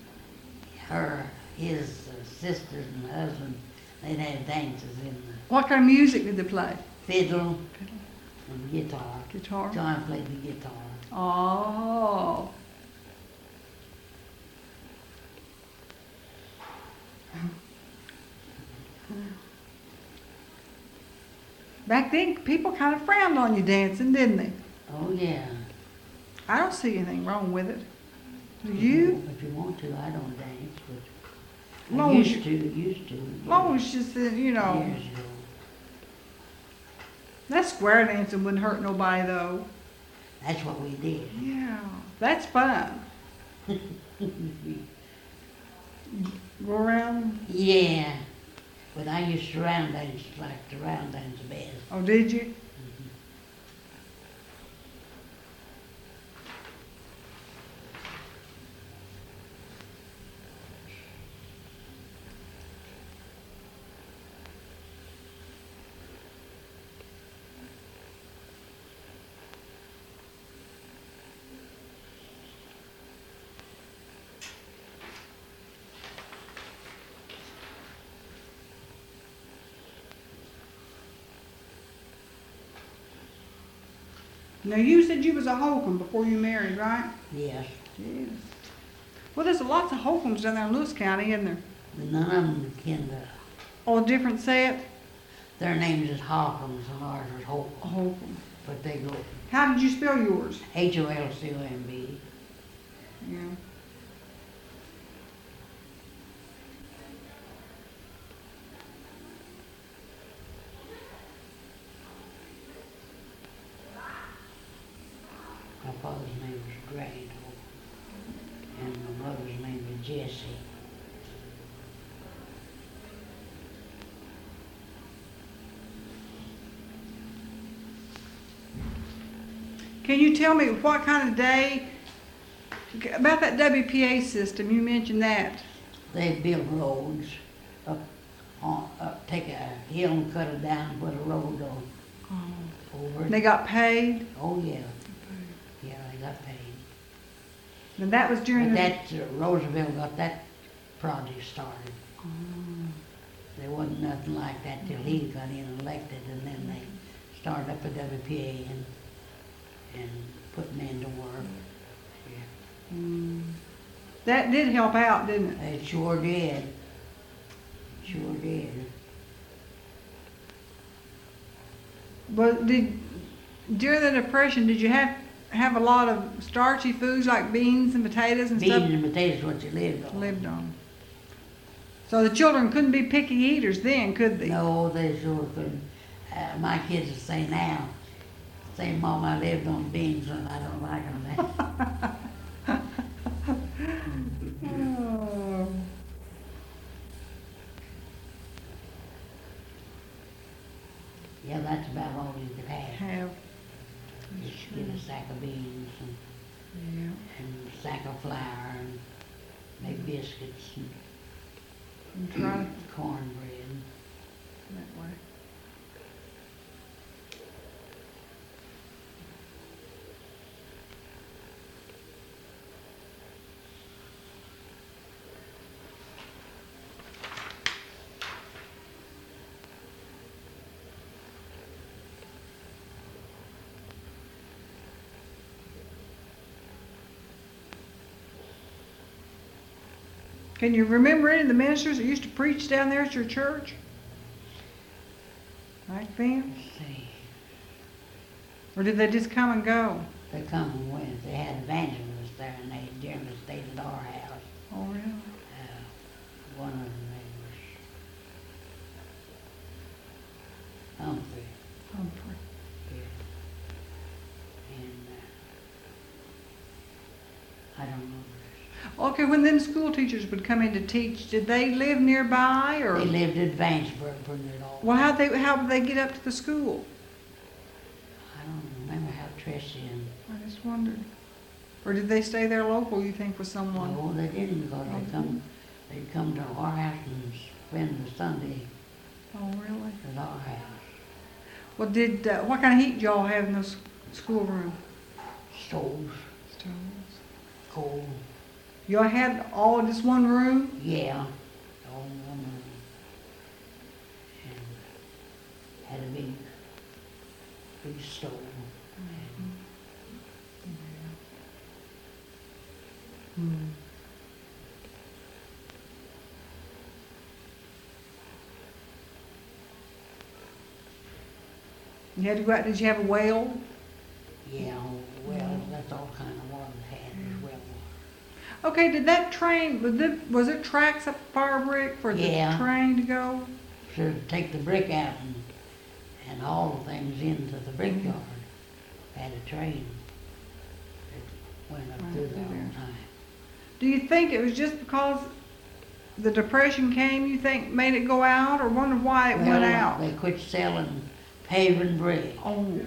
Speaker 2: his sisters and husband. They'd have dances in the
Speaker 1: What kind of music did they play?
Speaker 2: fiddle and guitar.
Speaker 1: Guitar?
Speaker 2: John played the guitar.
Speaker 1: Oh. Back then, people kind of frowned on you dancing, didn't they?
Speaker 2: Oh yeah.
Speaker 1: I don't see anything wrong with it. Do you?
Speaker 2: If you want to, I don't dance, but I
Speaker 1: Long as
Speaker 2: used to.
Speaker 1: As long as just, you know,
Speaker 2: Years ago.
Speaker 1: that square dancing wouldn't hurt nobody though.
Speaker 2: That's what we did.
Speaker 1: Yeah, that's fun. Go around.
Speaker 2: Yeah. But I used to round dance like the round dance best.
Speaker 1: Oh, did you? Now you said you was a Holcomb before you married, right?
Speaker 2: Yes.
Speaker 1: Yes. Well, there's lots of Holcombs down there in Lewis County, isn't there?
Speaker 2: But none of them can,
Speaker 1: All different set?
Speaker 2: their names is Hawkins and ours is Holcomb.
Speaker 1: Holcomb.
Speaker 2: But they go
Speaker 1: How did you spell yours?
Speaker 2: Holcomb.
Speaker 1: Yeah.
Speaker 2: My father's name was Grant Holcomb. And my mother's name was Jessie.
Speaker 1: Can you tell me what kind of day, about that WPA system, you mentioned that.
Speaker 2: They built roads take a hill and cut it down and put a road over it.
Speaker 1: They got paid,
Speaker 2: Oh, yeah. Yeah, they got paid.
Speaker 1: and that was during
Speaker 2: But
Speaker 1: the...
Speaker 2: that, Roosevelt got that project started. There wasn't nothing like that till he got in elected, and then they started up a WPA and putting into work. Yeah.
Speaker 1: That did help out, didn't it?
Speaker 2: It sure did. Sure did.
Speaker 1: But during the Depression, did you have a lot of starchy foods like beans and potatoes and
Speaker 2: Beans
Speaker 1: stuff
Speaker 2: and potatoes what you lived on.
Speaker 1: lived on? So the children couldn't be picky eaters then, could they?
Speaker 2: No, they sure couldn't. My kids will say now, Mom, I lived on beans and I don't like them.
Speaker 1: Oh.
Speaker 2: Yeah, that's about all you could have.
Speaker 1: Have.
Speaker 2: Just get a sack of beans
Speaker 1: Yeah.
Speaker 2: and a sack of flour and make biscuits
Speaker 1: And try it
Speaker 2: and cornbread.
Speaker 1: that way. Can you remember any of the ministers that used to preach down there at your church? Back then?
Speaker 2: Let's see.
Speaker 1: Or did they just come and go?
Speaker 2: They come and went. They had evangelists there, and they generally stayed at our house.
Speaker 1: Oh, really?
Speaker 2: One of them name was Humphrey.
Speaker 1: Humphrey.
Speaker 2: Yeah. And I don't know the rest.
Speaker 1: Okay, when then school teachers would come in to teach, did they live nearby or?
Speaker 2: They lived at Vanceburg for it all.
Speaker 1: Well, how would they get up to the school?
Speaker 2: I don't remember how Tricia and
Speaker 1: I just wondered. Or did they stay there local, you think, with someone?
Speaker 2: no, they didn't because they'd come to our house and spend the Sunday
Speaker 1: Oh, really?
Speaker 2: at our house.
Speaker 1: Well, what kind of heat did y'all have in the schoolroom?
Speaker 2: Stoves,
Speaker 1: Stoves.
Speaker 2: coal,
Speaker 1: Y'all had all in this one room?
Speaker 2: yeah, all in one room. And had a big stove.
Speaker 1: Hmm. You had to go out, did you have a well?
Speaker 2: Yeah, well, that's all kind of water they had as well.
Speaker 1: Okay, did that train, was it tracks up Fire Brick for the
Speaker 2: Yeah.
Speaker 1: train to go?
Speaker 2: So take the brick out and haul things into the brickyard. Had a train that went up
Speaker 1: Right
Speaker 2: through
Speaker 1: through
Speaker 2: there all
Speaker 1: there.
Speaker 2: the time.
Speaker 1: Do you think it was just because the Depression came, you think made it go out, or wonder why it went
Speaker 2: Well,
Speaker 1: out?
Speaker 2: they quit selling paving brick.
Speaker 1: Oh.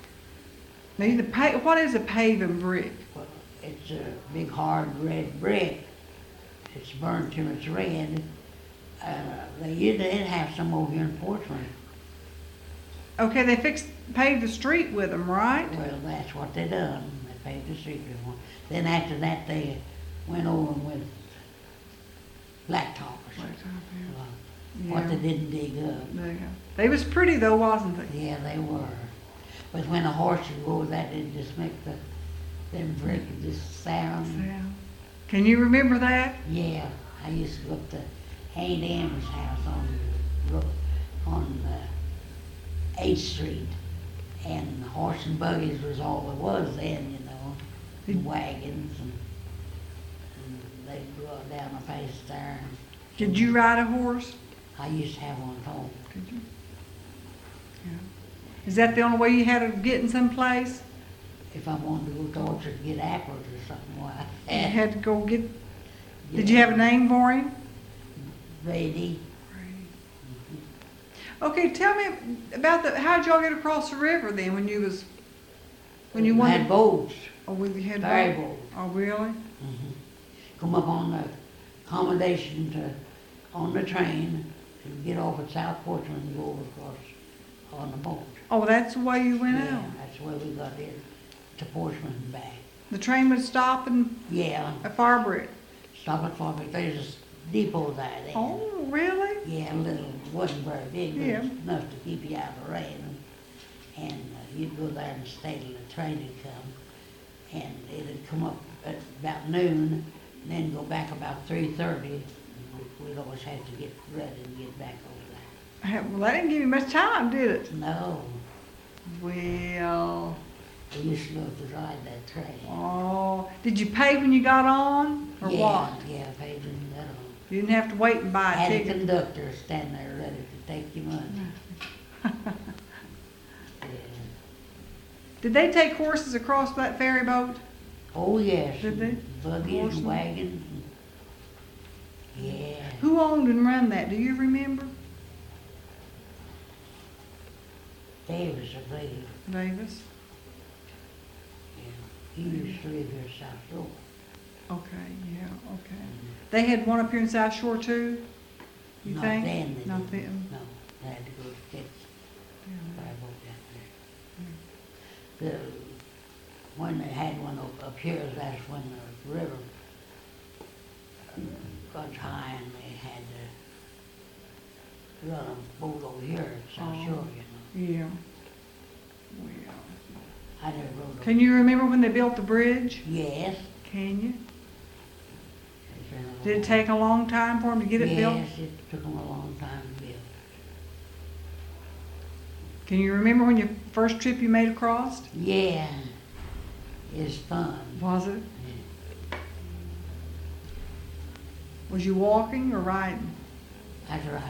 Speaker 1: Now, what is a paving brick?
Speaker 2: Well, it's a big hard red brick. It's burnt till it's red. They'd have some over here in Portsmouth.
Speaker 1: Okay, they paved the street with them, right?
Speaker 2: Well, that's what they done. They paved the street with one. Then after that, they went over with blacktop or something. What they didn't dig up.
Speaker 1: There you go. They was pretty though, wasn't they?
Speaker 2: Yeah, they were. But when a horse would go over that, it'd just make them brick would just sound.
Speaker 1: Yeah. Can you remember that?
Speaker 2: Yeah, I used to go up to Aunt Emma's house on 8th Street, and horse and buggies was all there was then, you know, and wagons, and they'd go up down the face there.
Speaker 1: Did you ride a horse?
Speaker 2: I used to have one at home.
Speaker 1: Did you? Yeah. Is that the only way you had of getting someplace?
Speaker 2: If I wanted to go to Orchard to get apples or something, why?
Speaker 1: You had to go get. Did you have a name for him?
Speaker 2: Brady.
Speaker 1: Okay, tell me about how'd y'all get across the river then when you
Speaker 2: We
Speaker 1: wanted?
Speaker 2: had boats,
Speaker 1: Oh, when you had
Speaker 2: ferry
Speaker 1: boat?
Speaker 2: boats.
Speaker 1: Oh, really?
Speaker 2: Come up on the accommodation on the train and get off at South Portsmouth and go over across on the boat.
Speaker 1: Oh, that's the way you went
Speaker 2: Yeah,
Speaker 1: out.
Speaker 2: that's where we got in to Portsmouth and back.
Speaker 1: The train would stop
Speaker 2: Yeah,
Speaker 1: at Fire Brick.
Speaker 2: stop at Farmington. There's a depot there then.
Speaker 1: Oh, really?
Speaker 2: Yeah, a little, wasn't very big, but
Speaker 1: Yeah.
Speaker 2: enough to keep you out of the rain. And you'd go there and stay till the train would come. And it'd come up at about noon, and then go back about 3:30. We'd always have to get ready and get back over
Speaker 1: Well, that didn't give you much time, did it?
Speaker 2: there. No,
Speaker 1: Well,
Speaker 2: we used to love to ride that train.
Speaker 1: oh, did you pay when you got on, or
Speaker 2: Yeah,
Speaker 1: what?
Speaker 2: yeah, paid in that on.
Speaker 1: You didn't have to wait and buy a
Speaker 2: Had a
Speaker 1: ticket.
Speaker 2: conductor stand there ready to take your money. Yeah.
Speaker 1: Did they take horses across that ferry boat?
Speaker 2: Oh, yes.
Speaker 1: Did they?
Speaker 2: Buggies
Speaker 1: Horses?
Speaker 2: and wagons. Yeah.
Speaker 1: Who owned and ran that? Do you remember?
Speaker 2: Davis, I believe.
Speaker 1: Davis.
Speaker 2: Yeah. He used to live here in South Shore.
Speaker 1: Okay, yeah, okay. They had one up here in South Shore too? You
Speaker 2: Not
Speaker 1: think?
Speaker 2: then, they
Speaker 1: Not
Speaker 2: didn't.
Speaker 1: then.
Speaker 2: No, they had to go to Texas.
Speaker 1: Yeah.
Speaker 2: Fire boat down there. When they had one up here, that's when the river got high and they had to run a boat over here at South
Speaker 1: Oh.
Speaker 2: Shore, you know.
Speaker 1: Yeah. Well.
Speaker 2: I never rode over.
Speaker 1: Can you remember when they built the bridge?
Speaker 2: Yes.
Speaker 1: Can you?
Speaker 2: It's been a
Speaker 1: Did it
Speaker 2: long-
Speaker 1: take a long time for them to get it built?
Speaker 2: Yes, it took them a long time to build.
Speaker 1: Can you remember when your first trip you made across?
Speaker 2: Yeah, it's fun.
Speaker 1: Was it? Was you walking or riding?
Speaker 2: That's right.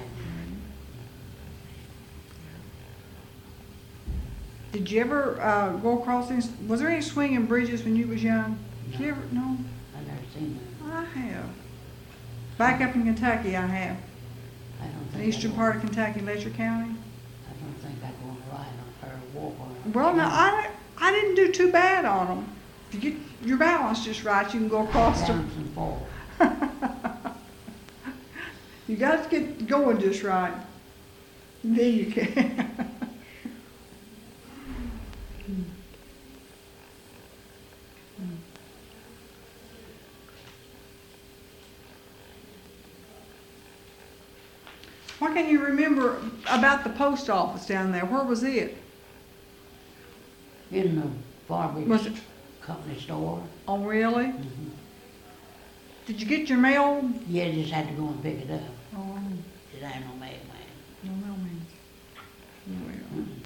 Speaker 1: Did you ever go across these? Was there any swinging bridges when you was young? Did you ever? No.
Speaker 2: I've never seen that.
Speaker 1: I have. Back up in Kentucky, I have.
Speaker 2: I don't
Speaker 1: The
Speaker 2: think.
Speaker 1: eastern part of Kentucky, Letcher County.
Speaker 2: I don't think I'd want to ride on or walk on it.
Speaker 1: Well, no, I didn't do too bad on them. If you get your balance just right, you can go across them.
Speaker 2: Bounce and fall.
Speaker 1: You got to get going just right. Then you can. Why can't you remember about the post office down there? Where was it?
Speaker 2: In the
Speaker 1: Was
Speaker 2: Barbie's
Speaker 1: it?
Speaker 2: company store.
Speaker 1: Oh, really?
Speaker 2: Mhm.
Speaker 1: Did you get your mail?
Speaker 2: Yeah, you just had to go and pick it up.
Speaker 1: Oh,
Speaker 2: It ain't no mailman.
Speaker 1: no mailman. Well,
Speaker 2: Mm-mm.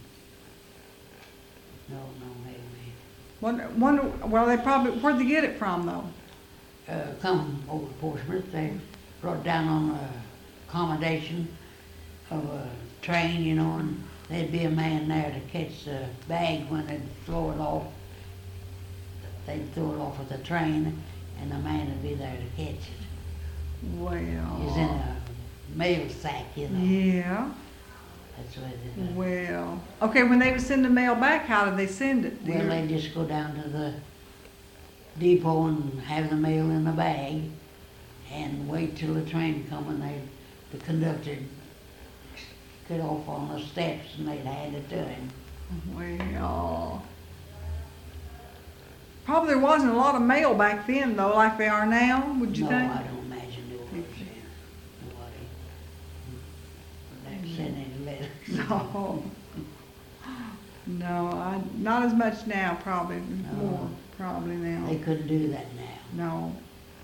Speaker 2: No mailman.
Speaker 1: well, they probably, where'd they get it from, though?
Speaker 2: Come over to Portsmouth, they brought it down on a accommodation of a train, you know, and there'd be a man there to catch the bag when they'd throw it off. They'd throw it off at the train, and the man would be there to catch it.
Speaker 1: Well.
Speaker 2: He's in a mail sack, you know.
Speaker 1: Yeah,
Speaker 2: That's what it is.
Speaker 1: well. Okay, when they would send the mail back, how did they send it?
Speaker 2: Well, they just go down to the depot and have the mail in the bag and wait till the train come and the conductor get off on the steps and they'd hand it to him.
Speaker 1: Well. Probably there wasn't a lot of mail back then, though, like they are now, would you
Speaker 2: No,
Speaker 1: think?
Speaker 2: I don't imagine there was then. Nobody would send any letters.
Speaker 1: No. No, not as much now, probably,
Speaker 2: No.
Speaker 1: more, probably now.
Speaker 2: They couldn't do that now.
Speaker 1: No.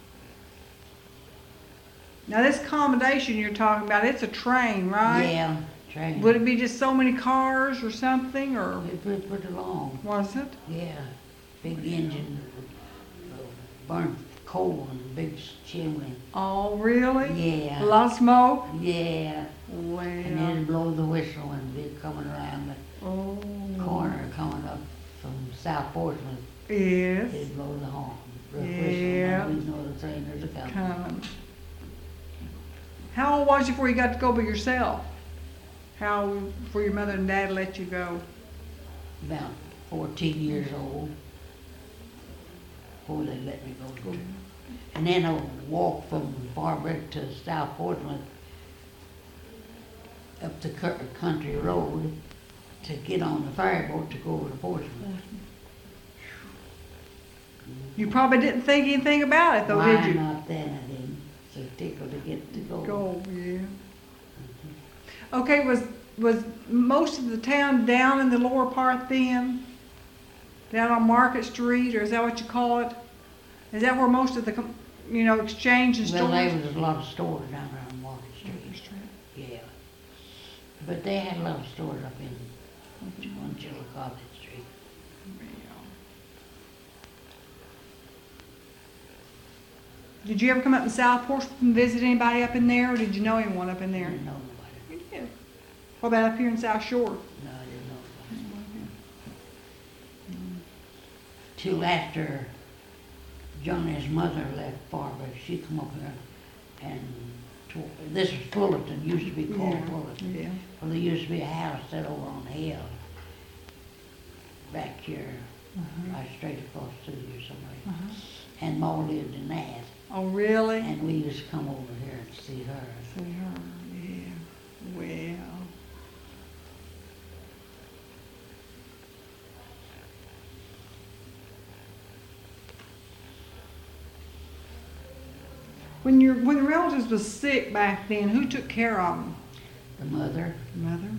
Speaker 1: Now, this accommodation you're talking about, it's a train, right?
Speaker 2: Yeah, train.
Speaker 1: Would it be just so many cars or something, or
Speaker 2: It put along.
Speaker 1: was it?
Speaker 2: Yeah, big engine, burnt coal and big chimney.
Speaker 1: Oh, really?
Speaker 2: Yeah.
Speaker 1: A lot of smoke?
Speaker 2: Yeah. And
Speaker 1: Well,
Speaker 2: it'd blow the whistle and be coming around
Speaker 1: oh.
Speaker 2: the corner, coming up from South Portsmouth.
Speaker 1: Yes,
Speaker 2: It'd blow the horn, the
Speaker 1: Yeah.
Speaker 2: whistle, and we know the trainers are coming.
Speaker 1: coming. How old was you before you got to go by yourself? How, before your mother and dad let you go?
Speaker 2: About 14 years old, before they let me go. And then I walked from Barbara to South Portsmouth up the country road to get on the ferry boat to go over to Portsmouth.
Speaker 1: You probably didn't think anything about it, though,
Speaker 2: Why
Speaker 1: did you?
Speaker 2: not then? I didn't. So tickled to get to go.
Speaker 1: Go, yeah. Okay, was most of the town down in the lower part then? Down on Market Street, or is that what you call it? Is that where most of the, exchange and
Speaker 2: Well,
Speaker 1: stores?
Speaker 2: there was a lot of stores down there on Market Street. Yeah. But they had a lot of stores up in on Chillicothe Street.
Speaker 1: Did you ever come up in South Portsmouth and visit anybody up in there, or did you know anyone up in
Speaker 2: I
Speaker 1: there?
Speaker 2: didn't know nobody.
Speaker 1: You did. What about up here in South Shore?
Speaker 2: No, I didn't know nobody. Till after Johnny's mother left Barbara, she come up here and this was Fullerton, used to be called
Speaker 1: Yeah,
Speaker 2: Fullerton.
Speaker 1: yeah.
Speaker 2: Well, there used to be a house set over on the hill back here, right straight across through here somewhere. And Ma lived in that.
Speaker 1: Oh, really?
Speaker 2: And we used to come over here and see her.
Speaker 1: See her, yeah. Well. When the relatives was sick back then, who took care of them?
Speaker 2: The mother.
Speaker 1: Mother?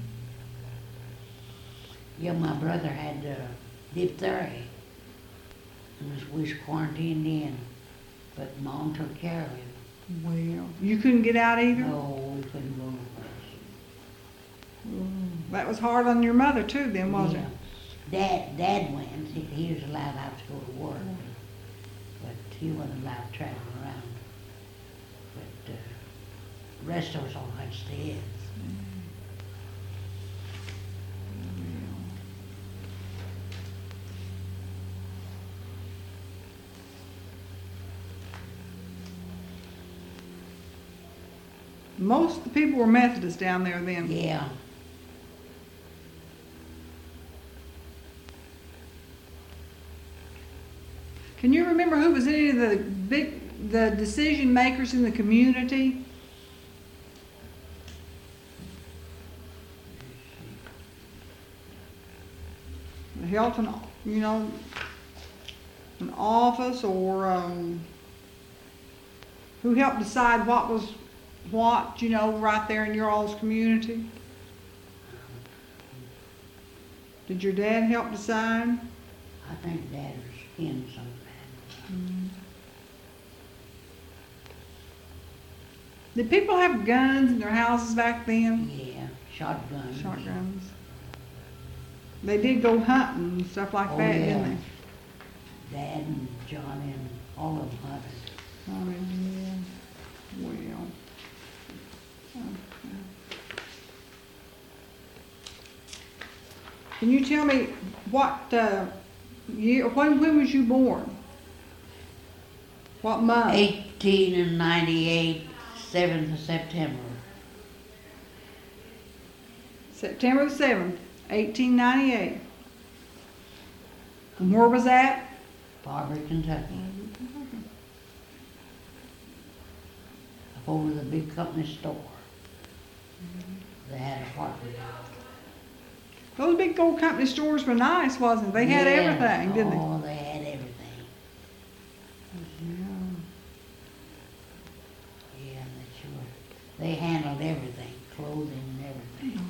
Speaker 2: Yeah, my brother had diphtheria. And we was quarantined in. But Mom took care of him.
Speaker 1: Well, you couldn't get out either?
Speaker 2: No, we couldn't go no place.
Speaker 1: Mm. That was hard on your mother too then, wasn't it?
Speaker 2: Dad went. He was allowed out to go to work, but he wasn't allowed to travel around. But the rest of us all had to stay in.
Speaker 1: Most of the people were Methodists down there then.
Speaker 2: Yeah.
Speaker 1: Can you remember who was any of the decision makers in the community? Held an, an office, or who helped decide what was what, right there in your all's community? Did your dad help decide?
Speaker 2: I think Dad was in some of that.
Speaker 1: Did people have guns in their houses back then?
Speaker 2: Yeah, shotguns.
Speaker 1: Shotguns. They did go hunting and stuff like that, didn't they?
Speaker 2: Dad and Johnny and all of them hunted.
Speaker 1: Oh, yeah. Well. Okay. Can you tell me what year? When was you born? What month?
Speaker 2: 1898, 7th of September.
Speaker 1: September the 7th, 1898. And where was that?
Speaker 2: Barbary, Kentucky. Up over the big company store. They had a apartment.
Speaker 1: Those big gold company stores were nice, wasn't they? They had everything, didn't they?
Speaker 2: Oh, they had everything. Yeah, they sure. They handled everything, clothing and everything.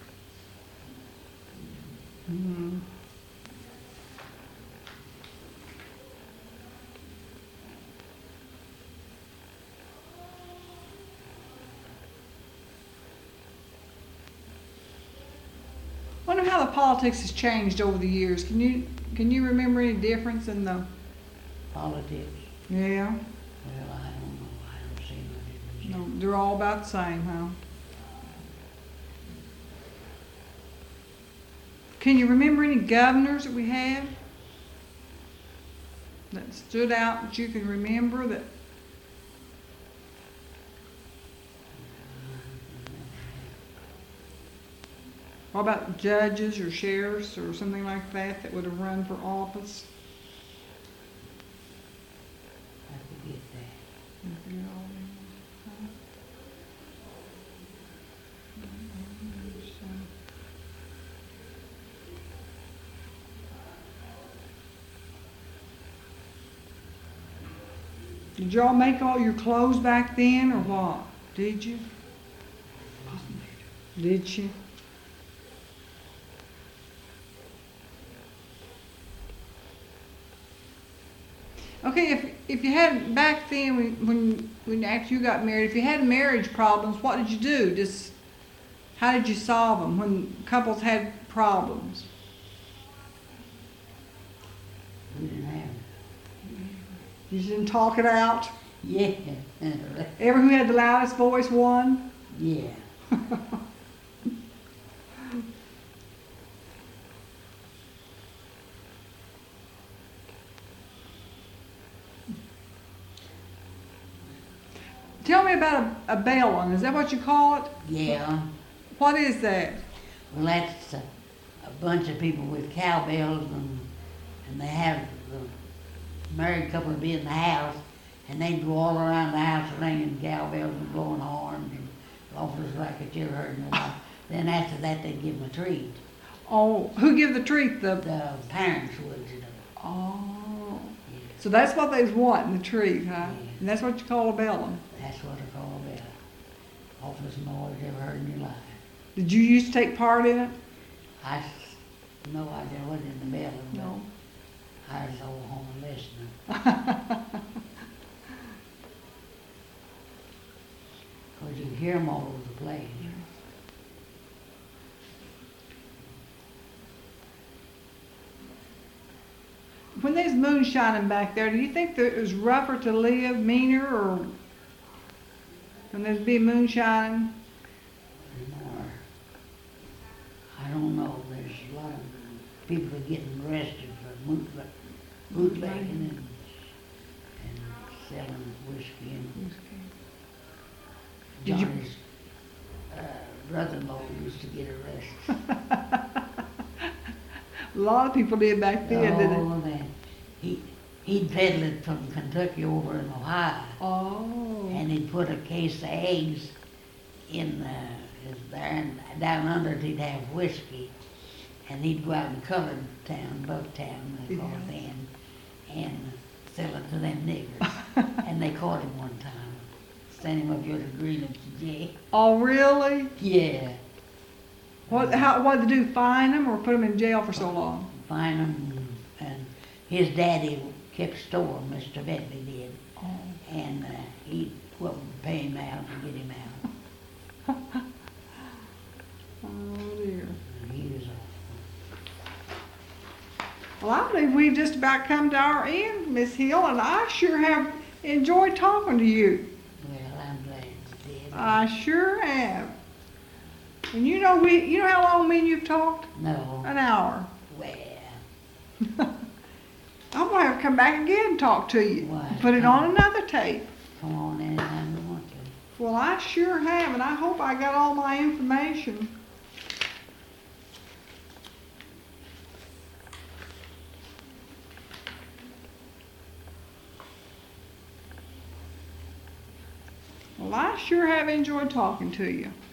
Speaker 1: Mm-hmm. I wonder how the politics has changed over the years. Can you remember any difference in the?
Speaker 2: Politics.
Speaker 1: Yeah.
Speaker 2: Well, I don't know. I don't see no difference.
Speaker 1: No, they're all about the same, huh? Can you remember any governors that we had that stood out that you can remember that? What about judges or sheriffs or something like that that would have run for office?
Speaker 2: I forget that.
Speaker 1: Did y'all make all your clothes back then or what? Did you? Did you? Okay, if you had back then when after you got married, if you had marriage problems, what did you do? Just how did you solve them when couples had problems?
Speaker 2: We didn't have it.
Speaker 1: You just didn't talk it out.
Speaker 2: Yeah.
Speaker 1: Ever who had the loudest voice won?
Speaker 2: Yeah.
Speaker 1: Tell me about a bellum. Is that what you call it?
Speaker 2: Yeah.
Speaker 1: What is that?
Speaker 2: Well, that's a bunch of people with cowbells, and they have the married couple be in the house, and they go all around the house ringing cowbells and blowing horns and offers like that you ever heard in your life. Then after that, they give them a treat.
Speaker 1: Oh, who give the treat?
Speaker 2: The parents would,
Speaker 1: Oh.
Speaker 2: Yeah.
Speaker 1: So that's what they was wanting, the treat, huh?
Speaker 2: Yeah.
Speaker 1: And that's what you call a bellum.
Speaker 2: That's what they call that. Awfulest noise you ever heard in your life.
Speaker 1: Did you used to take part in it?
Speaker 2: No idea what in the bell,
Speaker 1: No.
Speaker 2: but I was all home listening. Because you hear them all over the place.
Speaker 1: When there's moonshining back there, do you think that it was rougher to live, meaner, or when there's big moonshining?
Speaker 2: Or, I don't know, there's a lot of people getting arrested for bootlegging and selling whiskey, and
Speaker 1: Did you-
Speaker 2: Johnny's brother-in-law used to get arrested.
Speaker 1: A lot of people did back then, didn't they?
Speaker 2: Oh, man. He'd peddle it from Kentucky over in Ohio,
Speaker 1: Oh.
Speaker 2: and he'd put a case of eggs in there, and down under it he'd have whiskey, and he'd go out in Colored Town, Bucktown, they call it then, and sell it to them niggers. And they caught him one time, sent him up here to Greenwich jail.
Speaker 1: Oh, really?
Speaker 2: Yeah.
Speaker 1: What did they do, fine them or put them in jail for so long?
Speaker 2: Find him, and his daddy kept store, Mr. Bentley did,
Speaker 1: Oh.
Speaker 2: and he wouldn't pay him out to get him out.
Speaker 1: Oh, dear.
Speaker 2: And he was
Speaker 1: Well, I believe we've just about come to our end, Miss Hill, and I sure have enjoyed talking to you.
Speaker 2: well, I'm glad you did.
Speaker 1: I sure have. And you know how long me and you've talked?
Speaker 2: No,
Speaker 1: An hour.
Speaker 2: well,
Speaker 1: I'm gonna have to come back again and talk to you.
Speaker 2: Why?
Speaker 1: Put it on another tape.
Speaker 2: come on anytime you want to.
Speaker 1: Well, I sure have, and I hope I got all my information. Well, I sure have enjoyed talking to you.